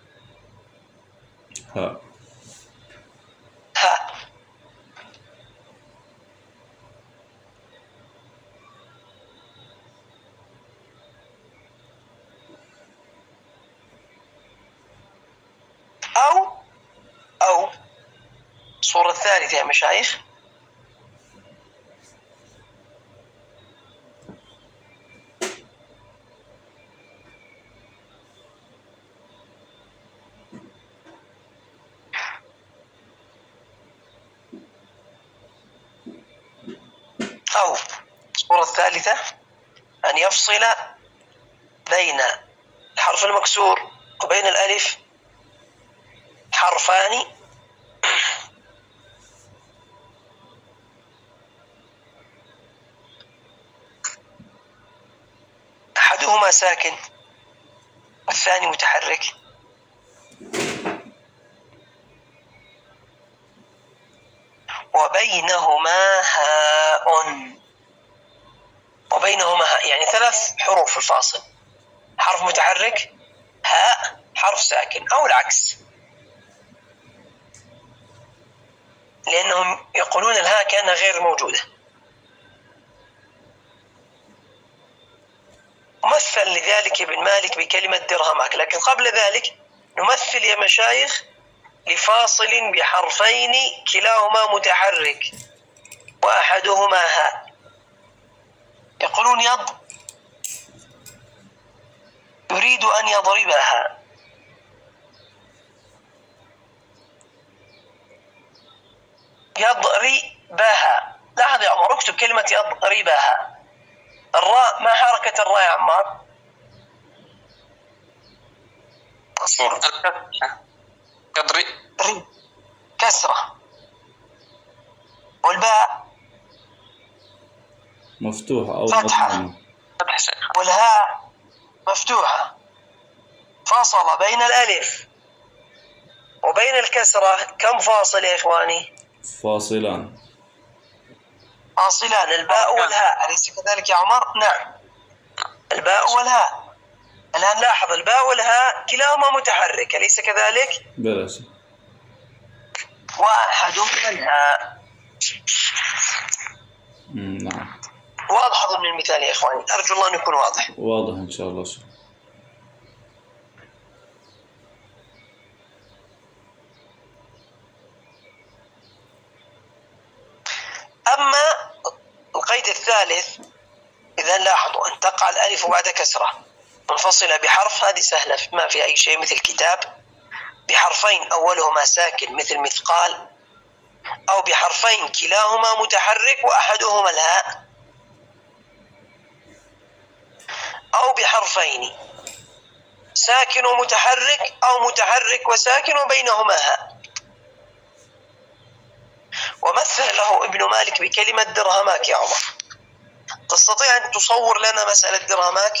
ها. أو الصورة الثالثة يا مشايخ أو الصورة الثالثة أن يفصل بين الحرف المكسور وبين الألف حرفان أحدهما ساكن والثاني متحرك وبينهما هاء يعني 3 حروف الفاصل، حرف متحرك هاء حرف ساكن أو العكس، لأنهم يقولون الهاء كأنها غير موجودة. مثل لذلك ابن مالك بكلمة درهماك. لكن قبل ذلك نمثل يا مشايخ لفاصل بحرفين كلاهما متحرك وأحدهما هاء. يقولون يريد أن يضربها. يضربها. لاحظ يا عمر، اكتب كلمة يضربها. الراء، ما حركة الراء يا عمار؟ يضرب كسرة. والباء مفتوحة أو فتحة. مضمومة. والهاء مفتوحة. فاصل بين الألف وبين الكسرة كم فاصل يا إخواني؟ فاصلان. فاصلان، الباء والهاء، أليس كذلك يا عمر؟ نعم، الباء والهاء. الآن لاحظ الباء والهاء كلاهما متحرك، أليس كذلك؟ بلا شك. وأحدهما الهاء. نعم. واضح ضمن المثال يا إخواني؟ أرجو الله أن يكون واضح. واضح إن شاء الله. أما القيد الثالث، إذا لاحظوا أن تقع الألف بعد كسرة منفصلة بحرف، هذه سهلة ما في أي شيء، مثل كتاب، بحرفين أولهما ساكن مثل مثقال، أو بحرفين كلاهما متحرك وأحدهما الهاء، أو بحرفين ساكن ومتحرك أو متحرك وساكن وبينهما هاء. ومثل له ابن مالك بكلمة درهماك يا عمر. تستطيع أن تصور لنا مسألة درهماك؟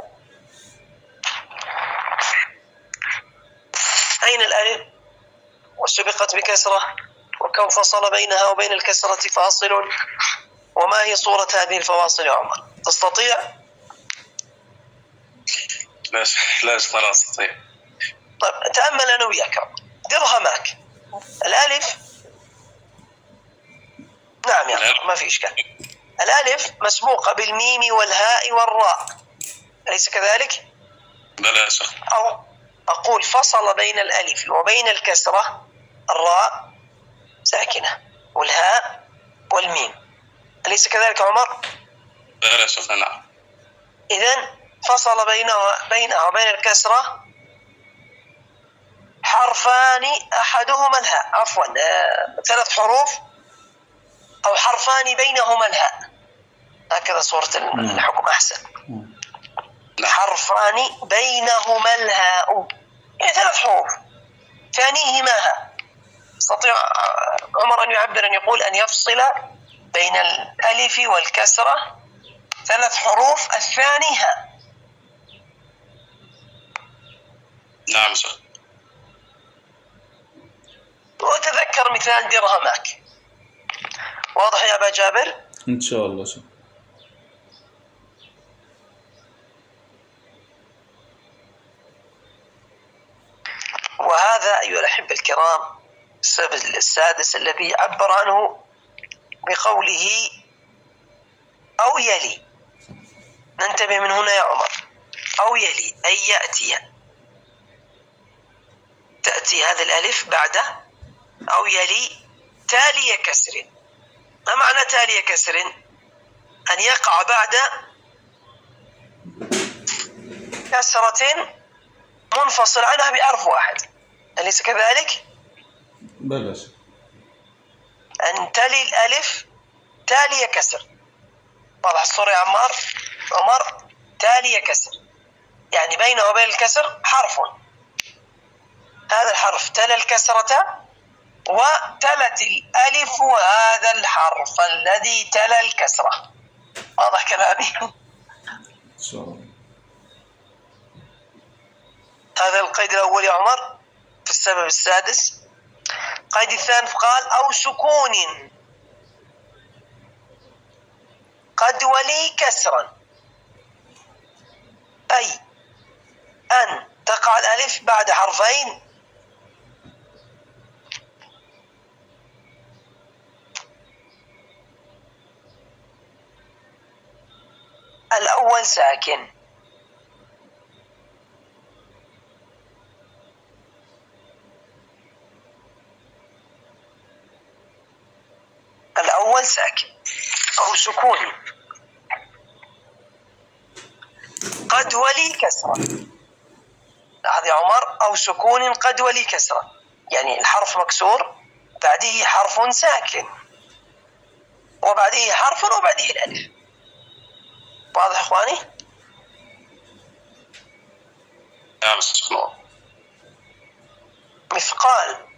أين الألف وسبقت بكسرة، وكم فصل بينها وبين الكسرة فاصل، وما هي صورة هذه الفواصل يا عمر؟ تستطيع؟ لا أستطيع. طيب تأمل أنا وياك. درهماك، الألف، نعم يا عمر ما في إشكال، الألف مسبوقة بالميم والهاء والراء، أليس كذلك؟ بلا شك. أو أقول فصل بين الألف وبين الكسرة الراء ساكنة والهاء والميم، أليس كذلك عمر؟ بلا شك. نعم. إذن فصل بينها وبين الكسرة حرفان أحدهما الهاء، عفوا 3 حروف أو حرفان بينهما الهاء، هكذا صورة الحكم أحسن. حرفان بينهما الهاء، يعني 3 حروف ثانيهما هاء. يستطيع عمر أن يعبر، أن يقول أن يفصل بين الألف والكسرة 3 حروف الثاني هاء. نعم شيخ. وتذكر مثال درهماك. واضح يا أبا جابر؟ إن شاء الله شيخ. وهذا أيها الأحبة الكرام السبب السادس الذي عبر عنه بقوله أو يلي. ننتبه من هنا يا عمر. أو يلي أي يأتي، تأتي هذا الألف بعده أو يلي تالي كسر. ما معنى تالي كسر؟ أن يقع بعد كسرة منفصل عنها بحرف واحد، أليس كذلك؟ بلاش. أن تلي الألف تالي كسر. واضح الصورة يا عمر؟ تالي كسر يعني بينه وبين الكسر حرف، هذا الحرف تلا الكسرة وتلت الألف هذا الحرف الذي تلا الكسرة. واضح كلامي؟ هذا القيد الأول يا عمر في السبب السادس. القيد الثاني قال أو سكون قد ولي كسرا، أي أن تقع الألف بعد حرفين الأول ساكن الأول ساكن أو سكوني قد ولي كسرة. لاحظ يا عمر، أو سكون قد ولي كسرة، يعني الحرف مكسور بعده حرف ساكن وبعده حرف وبعده الألف. واضح إخواني؟ مثقال.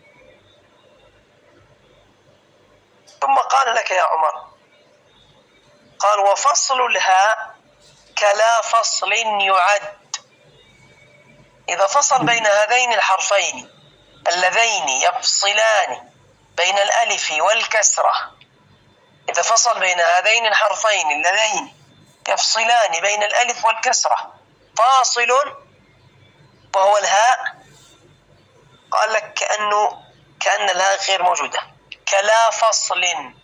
ثم قال لك يا عمر، قال وفصل الهاء كلا فصل يعد. إذا فصل بين هذين الحرفين اللذين يفصلان بين الألف والكسرة، إذا فصل بين هذين الحرفين اللذين يفصلان بين الألف والكسرة فاصل وهو الهاء، قال لك كأن الهاء غير موجودة، كلا فصل.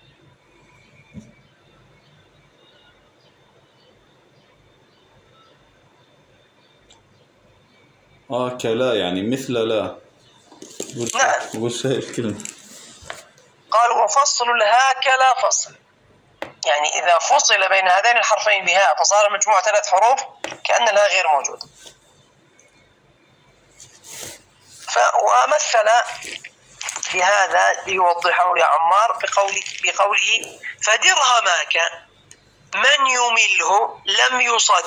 كلا يعني مثل لا. نعم. وش هاي الكلمة؟ قال وفصل الهاء كلا فصل، يعني إذا فصل بين هذين الحرفين بهاء فصار مجموع 3 حروف كأن الهاء غير موجود. ومثل في هذا ليوضحه يا عمار بقوله فدرهماك من يمله لم يصد.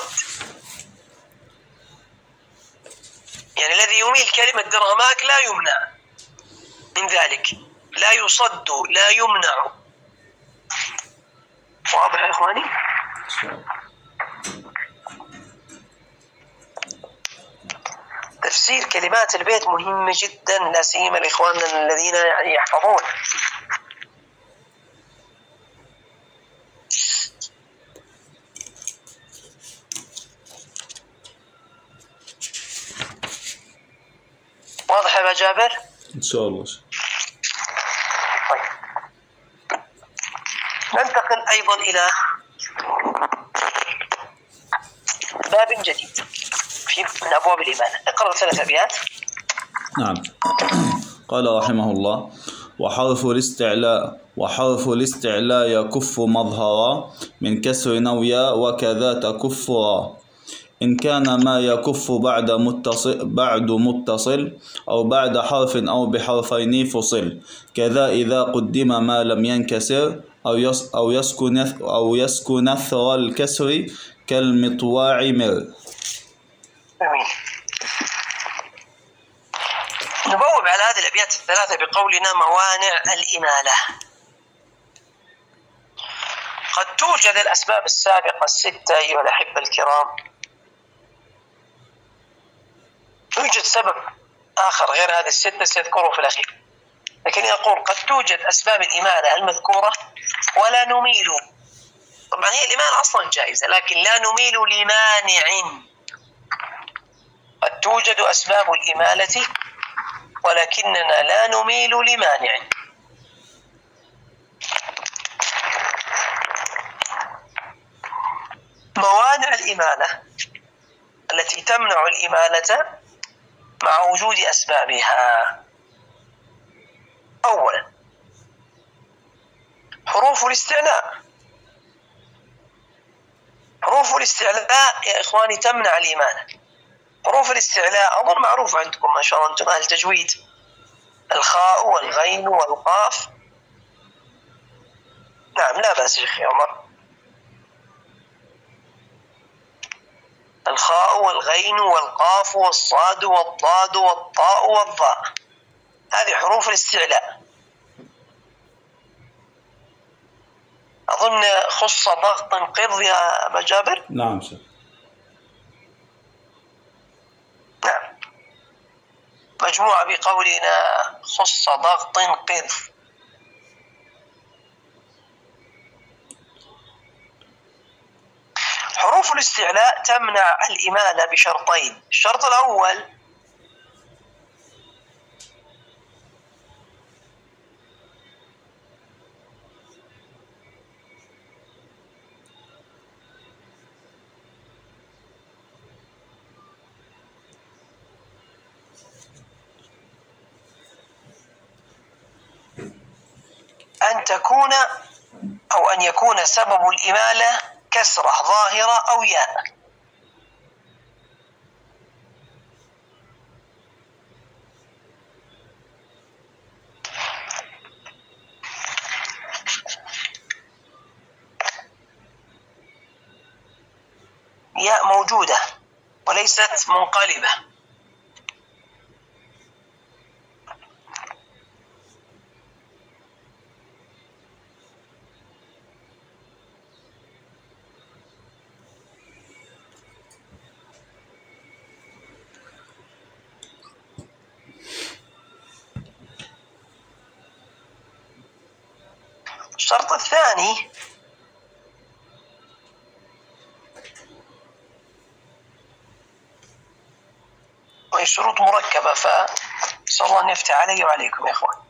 يعني الذي يميل كلمة درهماك لا يمنع من ذلك، لا يصد لا يمنع. واضح يا إخواني؟ تفسير كلمات البيت مهم جدا، لا سيما لإخواننا الذين يعني يحفظون. واضح يا جابر؟ إن شاء الله. طيب. ننتقل أيضا إلى باب جديد من أبواب الإيمان. اقرأ 3 أبيات. نعم. قال رحمه الله: وحرف الاستعلاء يكف مظهرا من كسر نويا وكذا تكفرا إن كان ما يكف بعد متصل أو بعد حرف أو بحرفين فصل، كذا إذا قدم ما لم ينكسر أو يسكن أثر الكسر كالمطواع مر. أمين. نبوب على هذه الأبيات 3 بقولنا موانع الإمالة. قد توجد الأسباب السابقة 6 أيها الأحبة الكرام، يوجد سبب آخر غير هذه 6 سيذكره في الأخير، لكن يقول قد توجد أسباب الإمالة المذكورة ولا نميل. طبعا هي الإمالة أصلا جائزة، لكن لا نميل لمانع. قد توجد أسباب الإمالة ولكننا لا نميل لمانع. موانع الإمالة التي تمنع الإمالة مع وجود أسبابها. أولا حروف الاستعلاء. حروف الاستعلاء يا إخواني تمنع الإمالة. حروف الاستعلاء أظن معروفة عندكم ما شاء الله أنتم أهل تجويد، الخاء والغين والقاف. نعم لا بأس شيخ عمر. الخاء والغين والقاف والصاد والضاد والطاء والضاء، هذه حروف الاستعلاء. أظن خص ضغط قض يا أبا جابر. نعم شيخ. نعم، مجموعة بقولنا خص ضغط قض. حروف الاستعلاء تمنع الإمالة بشرطين. الشرط الأول أن تكون أن يكون سبب الإمالة كسرة ظاهرة أو ياء. ياء موجودة وليست منقلبة. الشرط الثاني وهي شروط مركبة، فصلى الله أن يفتح علي وعليكم يا إخوان.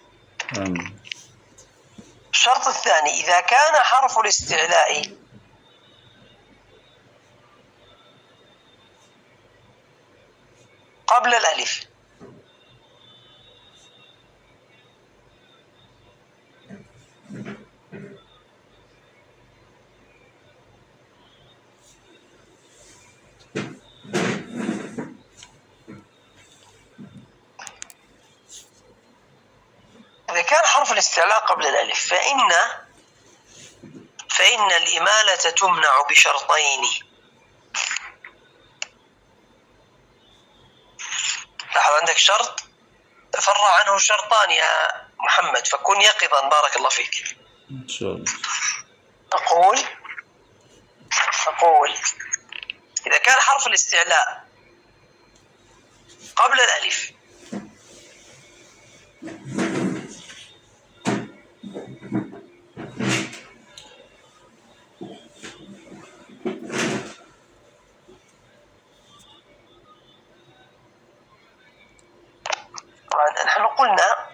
الشرط الثاني إذا كان حرف الاستعلاء قبل الألف إذا كان حرف الاستعلاء قبل الألف فإن الإمالة تمنع بشرطين. لاحظ عندك شرط تفرع عنه شرطان يا محمد، فكن يقظا بارك الله فيك. إن شاء الله. أقول إذا كان حرف الاستعلاء قبل الألف نحن قلنا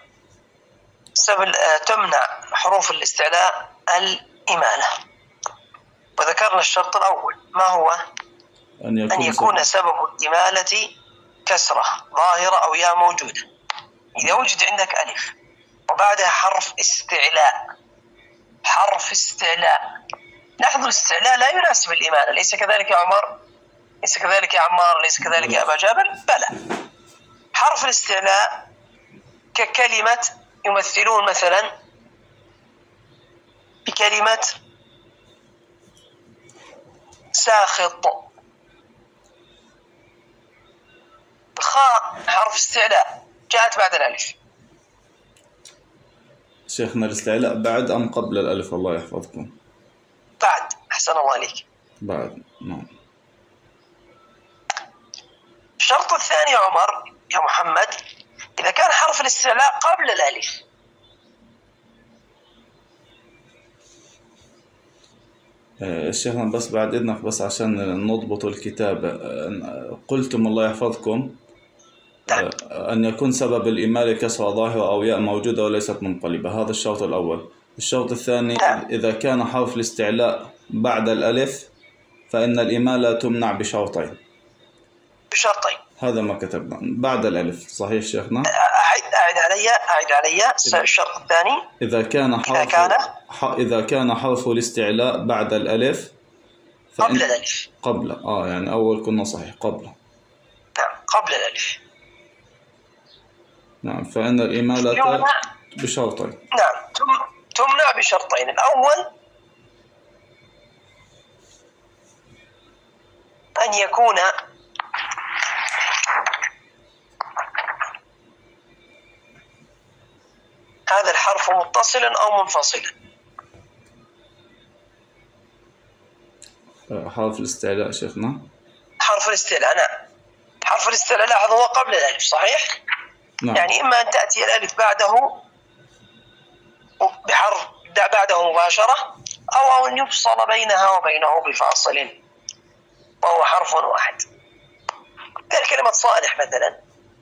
تمنع حروف الاستعلاء الإمالة، وذكرنا الشرط الأول ما هو؟ أن يكون سبب الإمالة كسرة ظاهرة أو ياء موجودة. إذا وجد عندك ألف وبعدها حرف استعلاء، لاحظوا الاستعلاء لا يناسب الإمالة، ليس كذلك يا عمر؟ ليس كذلك يا عمار؟ ليس كذلك يا أبا جابر؟ بلى. حرف الاستعلاء ككلمة يمثلون مثلا بكلمة ساخط، الخاء حرف استعلاء جاءت بعد الألف. شيخنا الاستعلاء بعد أم قبل الألف؟ الله يحفظكم. بعد. أحسن الله عليك. بعد. نعم. الشرط الثاني يا عمر يا محمد إذا كان حرف الاستعلاء قبل الألف. شيخنا بس بعد إذنك بس عشان نضبط الكتابة، قلتم الله يحفظكم أن يكون سبب الإمالة كسرة ظاهرة أو ياء موجودة وليست منقلبة، هذا الشرط الأول. الشرط الثاني إذا كان حرف الاستعلاء بعد الألف فإن الإمالة تمنع بشرطين. هذا ما كتبنا بعد الألف، صحيح شيخنا؟ أعد علي الشرط الثاني إذا كان حرف الاستعلاء بعد الألف قبل الألف. يعني أول كنا صحيح قبل. نعم قبل الألف. نعم فإن الإمالة بشرطين. نعم تمنع بشرطين. الأول أن يكون هذا الحرف متصلا أو منفصلا. حرف الاستعلاء شيخنا؟ حرف الاستعلاء نعم. حرف الاستعلاء لاحظ هو قبل الألف صحيح؟ نعم. يعني إما أن تأتي الألف بعده بحرف بعده مباشرة أو أن يفصل بينها وبينه بفاصل وهو حرف واحد. مثل كلمة صالح مثلا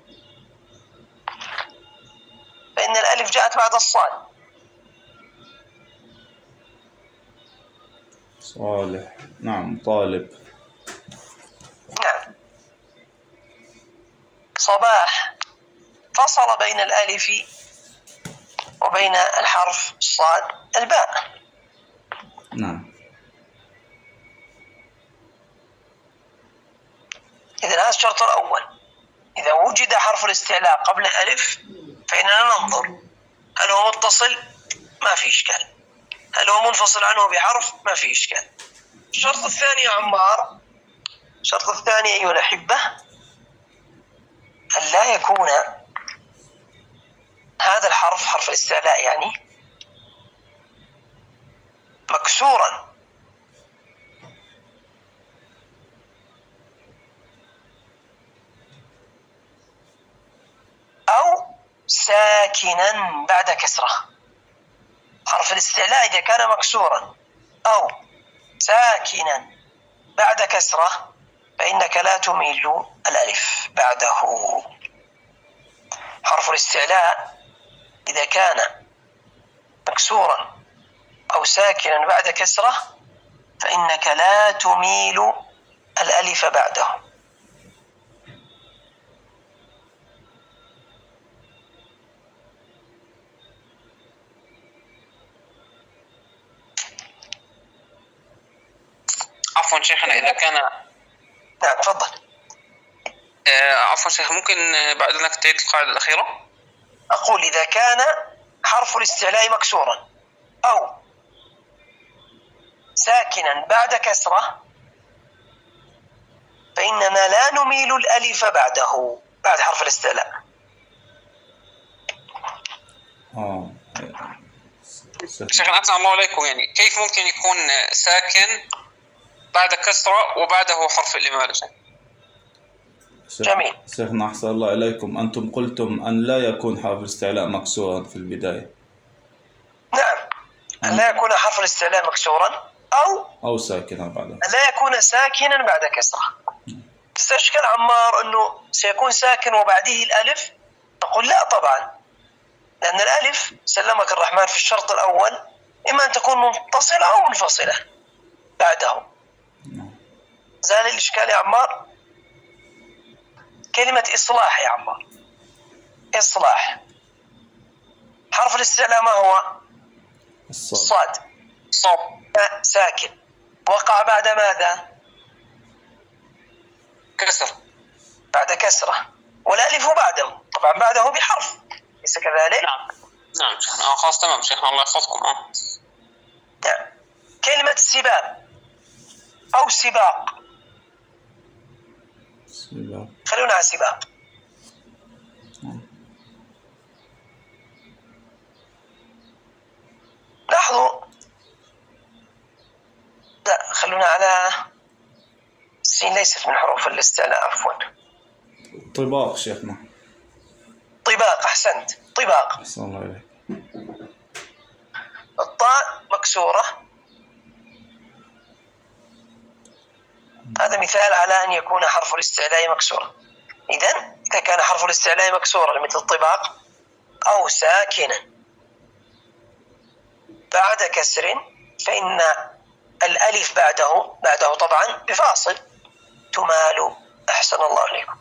فإن الألف جاءت بعد الصاد. صالح نعم. طالب نعم. صباح فصل بين الألف وبين الحرف الصاد الباء. نعم. إذا هذا الشرط الأول. إذا وجد حرف الاستعلاء قبل الألف فإننا ننظر هل هو متصل، ما في إشكال. هل هو منفصل عنه بحرف، ما في إشكال. الشرط الثاني يا عمار، الشرط الثاني أيها الأحبة، أن لا يكون هذا الحرف، حرف الاستعلاء يعني، مكسورا أو ساكنا بعد كسرة. حرف الاستعلاء إذا كان مكسورا أو ساكنا بعد كسرة فإنك لا تميل الألف بعده. حرف الاستعلاء إذا كان مكسورا أو ساكنا بعد كسرة فإنك لا تميل الألف بعده. عفوا شيخنا إذا كان نعم تفضل. عفوا شيخ، ممكن بعد ذلك تعيد القاعدة الأخيرة؟ أقول إذا كان حرف الاستعلاء مكسورا أو ساكنا بعد كسرة فإننا لا نميل الألف بعده، بعد حرف الاستعلاء. شيخنا أحسن الله عليكم، يعني كيف ممكن يكون ساكن بعد كسرة وبعده حرف الإمالة؟ جميل. شيخنا أحسن الله إليكم، أنتم قلتم أن لا يكون حرف الاستعلاء مكسورا في البداية. نعم، أن لا يكون حرف الاستعلاء مكسورا أو ساكنا بعده، أن لا يكون ساكنا بعد كسرة. تستشكل عمار أنه سيكون ساكن وبعده الألف؟ نقول لا طبعا، لأن الألف سلمك الرحمن في الشرط الأول إما أن تكون متصلة أو منفصلة بعده. زال الإشكال يا عمار؟ كلمة إصلاح يا عمار، إصلاح، حرف الاستعلاء ما هو؟ الصاد. ساكن وقع بعد ماذا؟ كسر. بعد كسرة، والألف بعده، طبعا بعده بحرف، ليس كذلك؟ نعم خلاص تمام شيخنا، الله يحفظكم. نعم. كلمة سباب أو سباق، خلونا على سباق. لاحظوا، لا خلونا على السين، ليست من حروف الاستعلاء، عفوا. طباق شيخنا. طباق، أحسنت، طباق. أحسن الله إليك. الطاء مكسورة، هذا مثال على أن يكون حرف الاستعلاء مكسورا. إذا كان حرف الاستعلاء مكسورا مثل طباق أو ساكنا بعد كسر فإن الألف بعده طبعا بفاصل تمال. أحسن الله عليكم.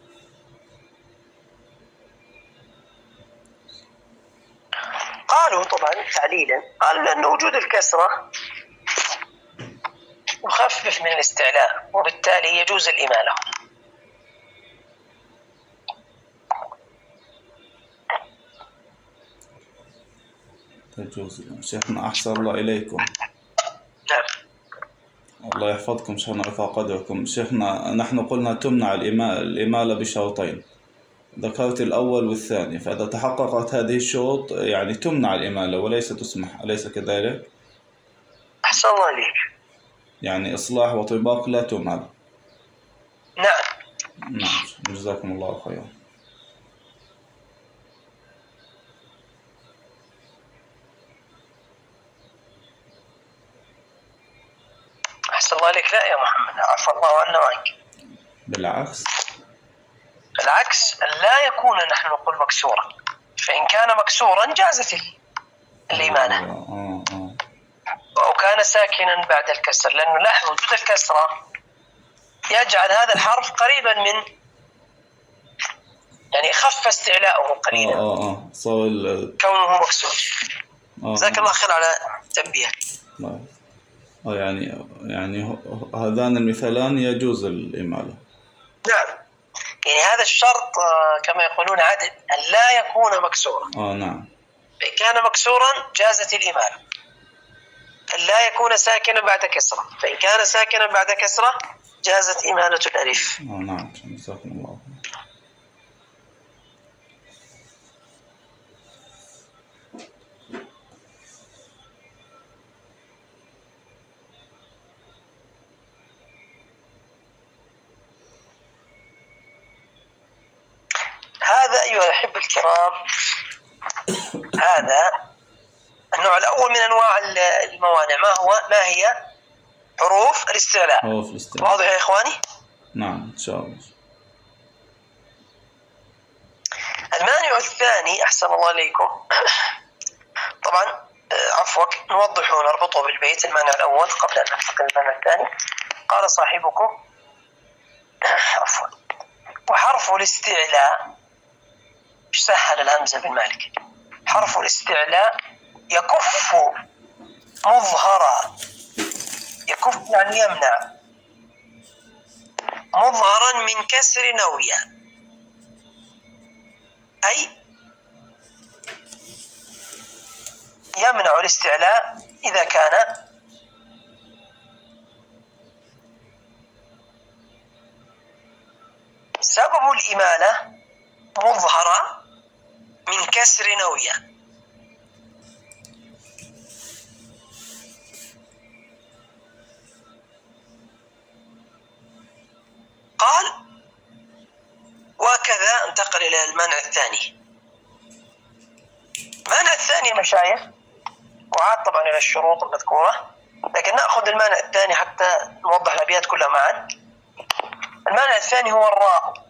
قالوا طبعا تعليلا، قالوا لأن وجود الكسرة يخفف من الاستعلاء وبالتالي يجوز الإمالة. تجوز. شيخنا أحسن الله إليكم. نعم. الله يحفظكم شيخنا ويرفع قدركم. شيخنا نحن قلنا تمنع الإمالة بشرطين، ذكرت الأول والثاني، فإذا تحققت هذه الشروط يعني تمنع الإمالة وليس تسمح، أليس كذلك؟ أحسن الله إليك. يعني إصلاح وطباق لا تمال. نعم. جزاكم الله خيرا. أحسن الله عليك. لا يا محمد، عفى الله عنا وعنك. بالعكس لا يكون نحن نقول مكسورا، فإن كان مكسورا جازت الإمانة. أو كان ساكنا بعد الكسر، لأنه لاحظ وجود الكسرة يجعل هذا الحرف قريبا من، يعني خف استعلاؤه قليلا. كونه مكسور. جزاك الله خير على تنبيه. يعني هذان المثالان يجوز الإمالة. نعم، يعني هذا الشرط كما يقولون عدل أن لا يكون مكسورا. نعم. فإن كان مكسورا جازت الإمالة. أن لا يكون ساكنا بعد كسرة، فإن كان ساكنا بعد كسرة جازت إمالة الألف. نعم، جزاكم الله. هذا أيها الأحبة الكرام، هذا النوع الأول من أنواع الموانع. ما هي حروف الاستعلاء. واضح يا إخواني؟ نعم إن شاء الله. المانع الثاني، أحسن الله عليكم، طبعا عفوك نوضحه ونربطه بالبيت. المانع الأول قبل أن ننتقل للمانع الثاني. قال صاحبكم عفوا: وحرف الاستعلاء، سهل الهمزة بن مالك، حرف الاستعلاء يكف مظهرا. يكف يعني يمنع، مظهرا من كسر نويا، أي يمنع الاستعلاء إذا كان سبب الإمالة مظهرة من كسر نويا. قال: وكذا انتقل إلى المانع الثاني. المانع الثاني مشايخ، وعاد طبعا إلى الشروط المذكورة، لكن نأخذ المانع الثاني حتى نوضح الأبيات كلها معا. المانع الثاني هو الراء.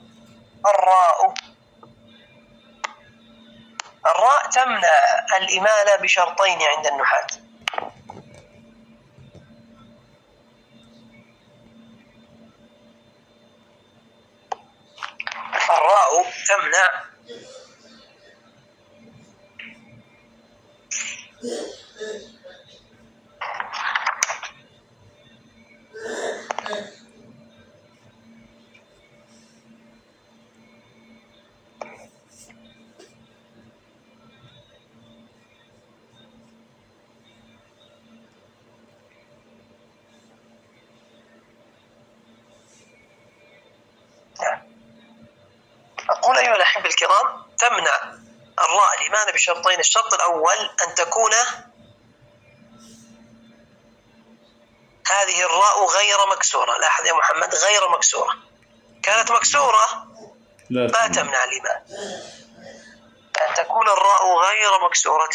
الراء تمنع الإمالة بشرطين عند النحاة. الراء تمنع أقول أيها الأحبة الكرام، تمنع الراء الإمالة بشرطين. الشرط الأول أن تكون هذه الراء غير مكسورة. لاحظ يا محمد، غير مكسورة. كانت مكسورة ما تمنع الإمالة. أن تكون الراء غير مكسورة.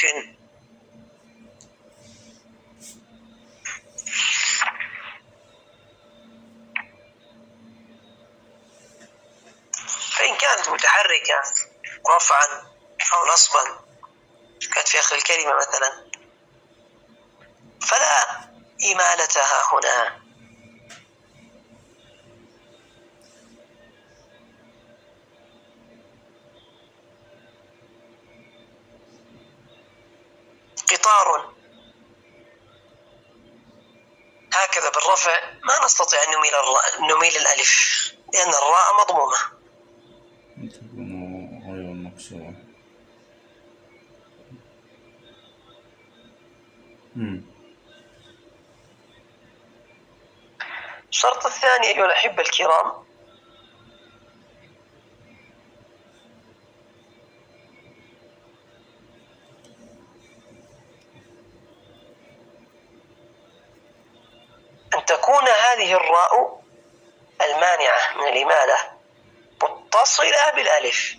فإن كانت متحركة رفعا أو نصبا، كانت في آخر الكلمة مثلا، فلا إمالتها هنا. قطار هكذا بالرفع ما نستطيع أن نميل الألف، لأن الراء مضمومة. غير مكسورة. الشرط الثاني أيها الأحبة الكرام، أن تكون هذه الراء المانعة من الإمالة متصلة بالألف،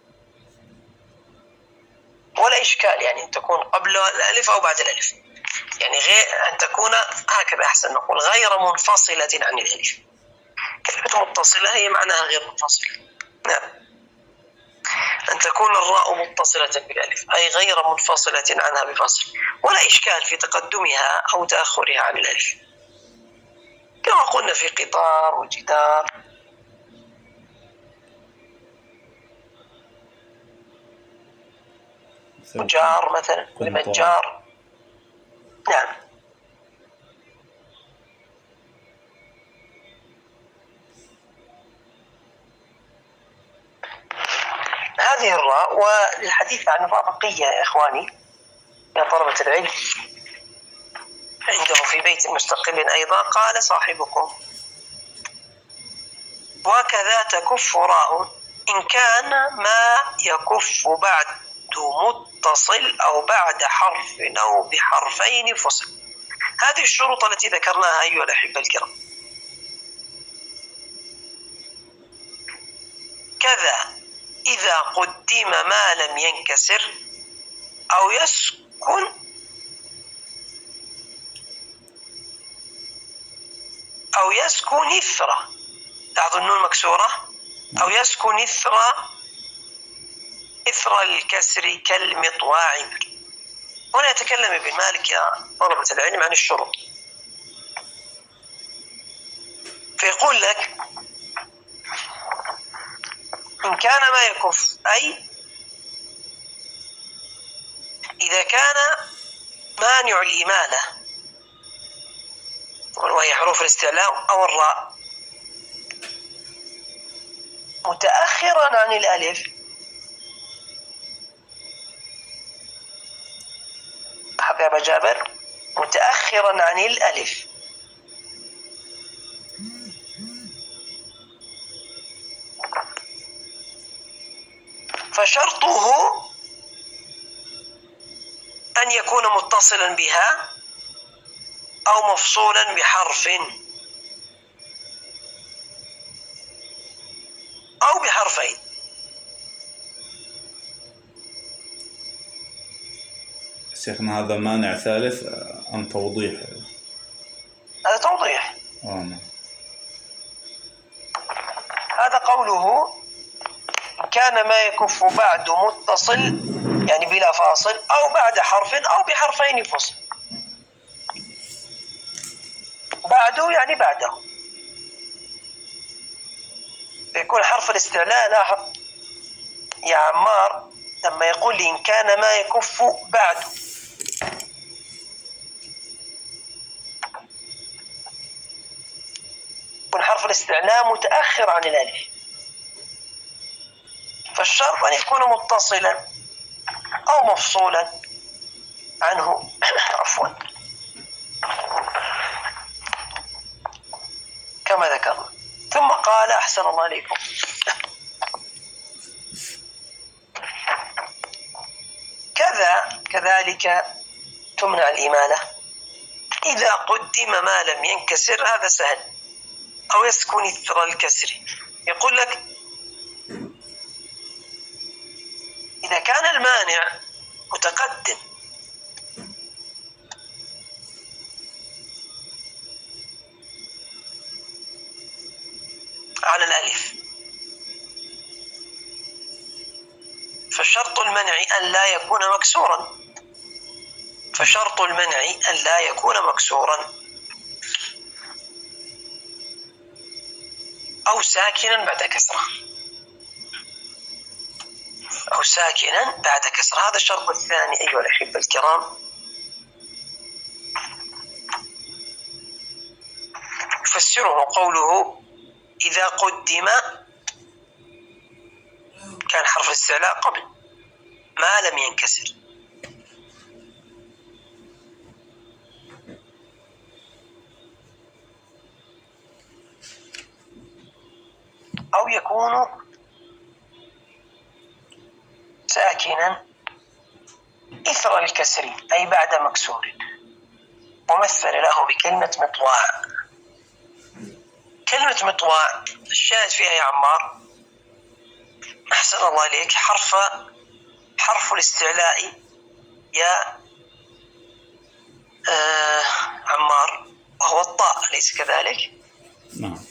ولا إشكال يعني أن تكون قبل الألف أو بعد الألف، يعني غير أن تكون هكذا أحسن نقول غير منفصلة عن الألف. كلمة متصلة هي معناها غير منفصلة. نعم، أن تكون الراء متصلة بالألف أي غير منفصلة عنها بفصل، ولا إشكال في تقدمها أو تأخرها عن الألف، كما قلنا في قطار وجدار. وجار مثلا، كلمة جار. نعم. للحديث عن بقية يا إخواني يا طلبة العلم عنده في بيت مستقل أيضا. قال صاحبكم: وكذا تكف راء إن كان ما يكف بعد متصل أو بعد حرف أو بحرفين فصل. هذه الشروط التي ذكرناها أيها الأحبة الكرام. كذا إذا قدم ما لم ينكسر أو يسكن إثر، لاحظوا النون مكسورة، أو يسكن إثر الكسر كالمطواع. هنا يتكلم ابن مالك يا طلبة العلم عن الشروط، فيقول لك: إن كان ما يكف، أي إذا كان مانع الإمالة وهي حروف الاستعلاء أو الراء متأخرا عن الألف، يا أبا جابر، متأخرا عن الألف، فشرطه أن يكون متصلا بها أو مفصولا بحرف أو بحرفين. شيخنا هذا مانع ثالث أم توضيح؟ هذا توضيح. نعم. هذا قوله: كان ما يكف بعد متصل يعني بلا فاصل أو بعد حرف أو بحرفين فصل. بعده يعني بعده، يكون حرف الاستعلاء. لاحظ يا عمار لما يقول لي: إن كان ما يكف بعده، يكون حرف الاستعلاء متأخر عن الألف، فالشرط أن يكون متصلا أو مفصولا عنه عفوا كما ذكرنا. ثم قال: أحسن الله عليكم، كذلك تمنع الإمالة إذا قدم ما لم ينكسر. هذا سهل. أو يسكن إثر الكسر. يقول لك: إذا كان المانع متقدم على الألف، فشرط المنع أن لا يكون مكسورا، فشرط المنع أن لا يكون مكسورا أو ساكنا بعد كسرة، أو ساكنا بعد كسرة. هذا الشرط الثاني أيها الأحبة الكرام. يفسره قوله: إذا قدم، كان حرف الاستعلاء قبل ما لم ينكسر، أو يكون ساكنا إثر الكسر أي بعد مكسور، ومثل له بكلمة مطواع. كلمة مطواع الشاهد فيها يا عمار، أحسن الله عليك، حرف الاستعلاء يا عمار، وهو الطاء، أليس كذلك؟ نعم.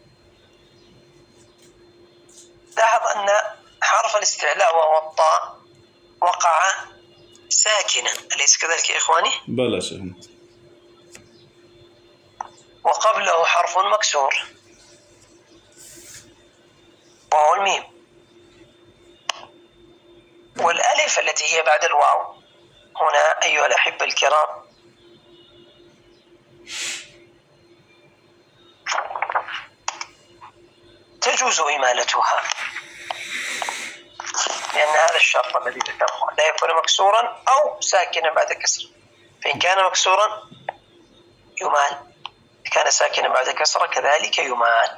لاحظ أن حرف الاستعلاء وهو الطاء وقع ساكنا، أليس كذلك يا إخواني؟ بلى شيخنا. وقبله حرف مكسور وهو الميم، والألف التي هي بعد الواو هنا أيها الأحبة الكرام تجوز إمالتها. لأن هذا الشرط الذي ذكره لا يكون مكسورا أو ساكنا بعد كسر. فإن كان مكسورا يمال، إن كان ساكنا بعد كسر كذلك يمال.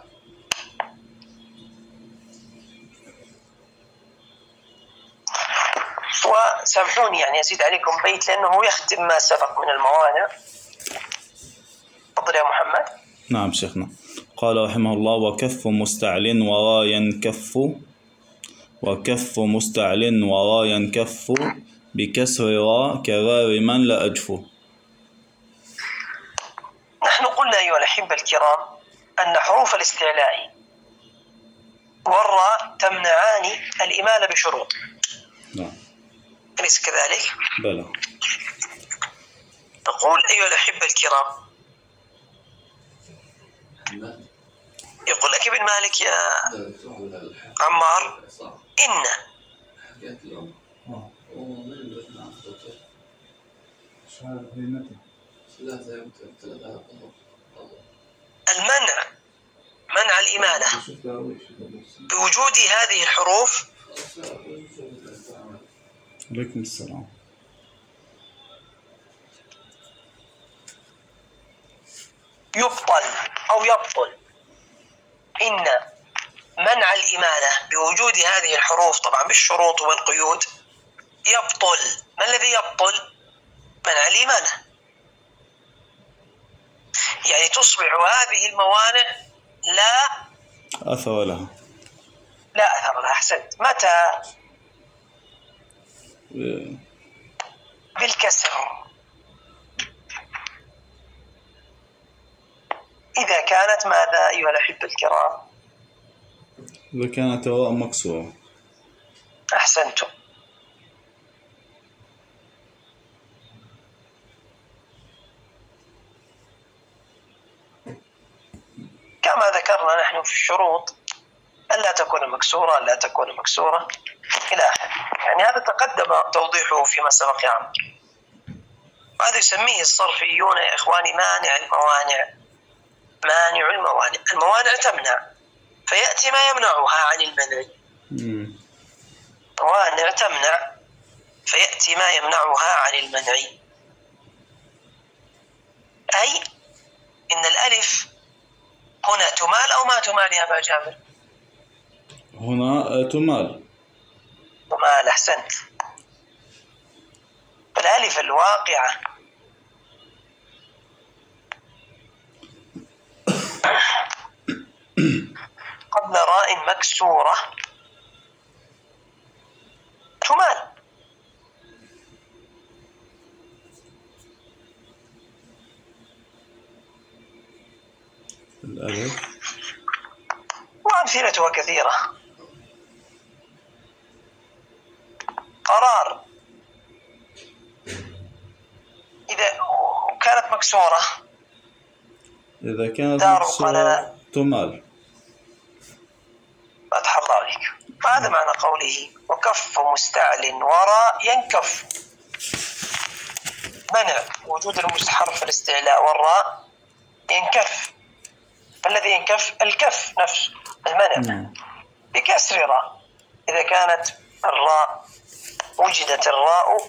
وسامحوني يعني أزيد عليكم بيت لأنه يختم ما سبق من الموانع. تفضل يا محمد. نعم شيخنا. قال رحمه الله: وكف مستعل ورايا كف، وكف مستعل ورايا كف، بكسر را كرارما لا أجفو. نحن قلنا أيها الأحبة الكرام أن حروف الاستعلاء والراء تمنعان الإمالة بشروط. نعم. أليس كذلك؟ بلى. نقول أيها الأحبة الكرام، يقول لك ابن مالك يا عمار: إن المنع، منع الإمالة بوجود هذه الحروف. عليكم السلام. يبطل أو يبطل. إن منع الإمالة بوجود هذه الحروف طبعا بالشروط والقيود يبطل. ما الذي يبطل؟ منع الإمالة. يعني تصبح هذه الموانع لا أثر لها. لا أثر لها. أحسنت. متى؟ بالكسر. إذا كانت ماذا أيها الأحبة الكرام؟ إذا كانت الراء مكسورة. أحسنتم. كما ذكرنا نحن في الشروط ألا تكون مكسورة، ألا تكون مكسورة إلى آخره. يعني هذا تقدم توضيحه فيما سبق يا عم. وهذا يسميه الصرفيون يا إخواني مانع الموانع. مانع الموانع. الموانع تمنع فيأتي ما يمنعها عن المنع. موانع تمنع فيأتي ما يمنعها عن المنع. أي إن الألف هنا تمال أو ما تمال يا أبا جابر؟ هنا تمال. تمال. أحسنت. الألف الواقعة قبل راء مكسورة تمال. الألف وأمثلتها كثيرة. قرار إذا كانت مكسورة. إذا كانت مكسورة تمال. فتح الله عليك. هذا معنى قوله وكف مستعل وراء ينكف. منع وجود حرف الاستعلاء والراء ينكف. الذي ينكف الكف نفسه المنع بكسر راء. إذا كانت الراء وجدت الراء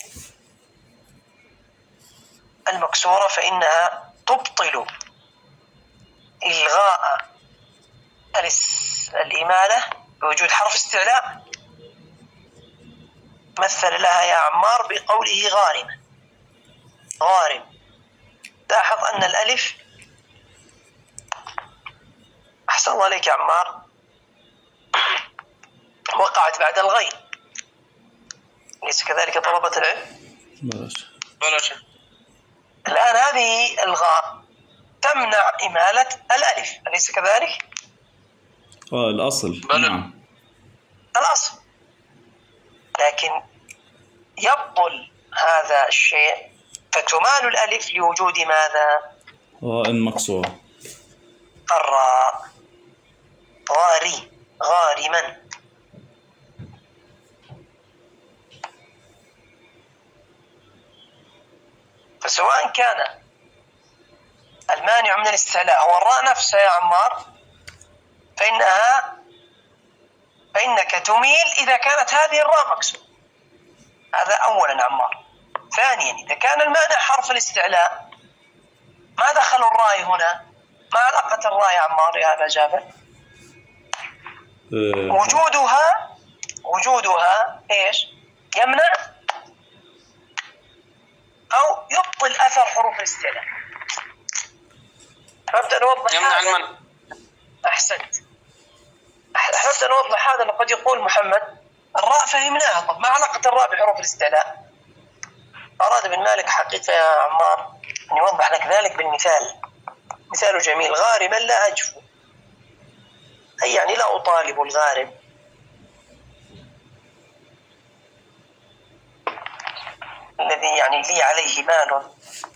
المكسورة فإنها تبطل إلغاء الإمالة بوجود حرف استعلاء. مثل لها يا عمار بقوله غارم. غارم. لاحظ أن الألف أحسن الله عليك يا عمار وقعت بعد الغين. ليس كذلك طلبة العلم؟ بلاش. الآن هذه الغاء تمنع إمالة الألف. أليس كذلك؟ الأصل. نعم. الأصل. لكن يبطل هذا الشيء فتمال الألف لوجود ماذا؟ راء مكسورة. الراء. غاري. غارما. فسواء كان المانع من الاستعلاء هو الراء نفسها يا عمار فإنها فإنك تميل إذا كانت هذه الراء مكسورة. هذا أولا عمار. ثانيا إذا كان المعنى حرف الاستعلاء، ما دخل الراء هنا؟ ما علاقة الراء يا عمار يا أبا جابر؟ وجودها إيش؟ يمنع أو يبطل أثر حروف الاستعلاء. فأبدأ نوضح يمنع هذا. المنع. أحسنت. حتى نوضح هذا. قد يقول محمد الراء فهمناها، طب ما علاقة الراء بحروف الاستعلاء؟ أراد ابن مالك حقيقة يا عمار أن يوضح لك ذلك بالمثال. مثال جميل: غاربا لا أجفو، أي يعني لا أطالب الغارب. الذي يعني لي عليه مال،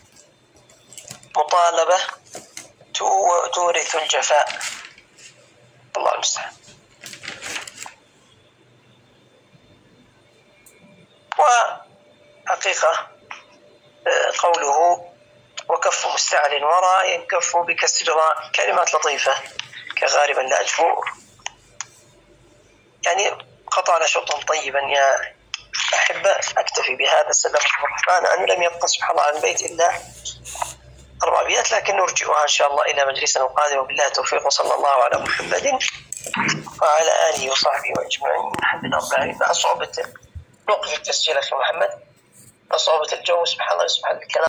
مطالبة تورث الجفاء. الله المستعان. وحقيقة قوله وكف مستعل وراء ينكف بكسر راء كلمات لطيفة كغاربا لا أجفو. يعني قطعنا شوطا طيبا يا أحبة. أكتفي بهذا. سلامة الرحمن أنه لم يبقى سبحان الله عن البيت إلا 4 أبيات، لكن نرجئها إن شاء الله إلى مجلسنا القادم، وبالله التوفيق. وصلى الله على محمد وعلى آله وصحبه وأجمعين. الحمد لله رب العالمين. مع صعوبة نوقف التسجيل أخي محمد، مع صعوبة الجو. سبحان الله سبحان الكلام.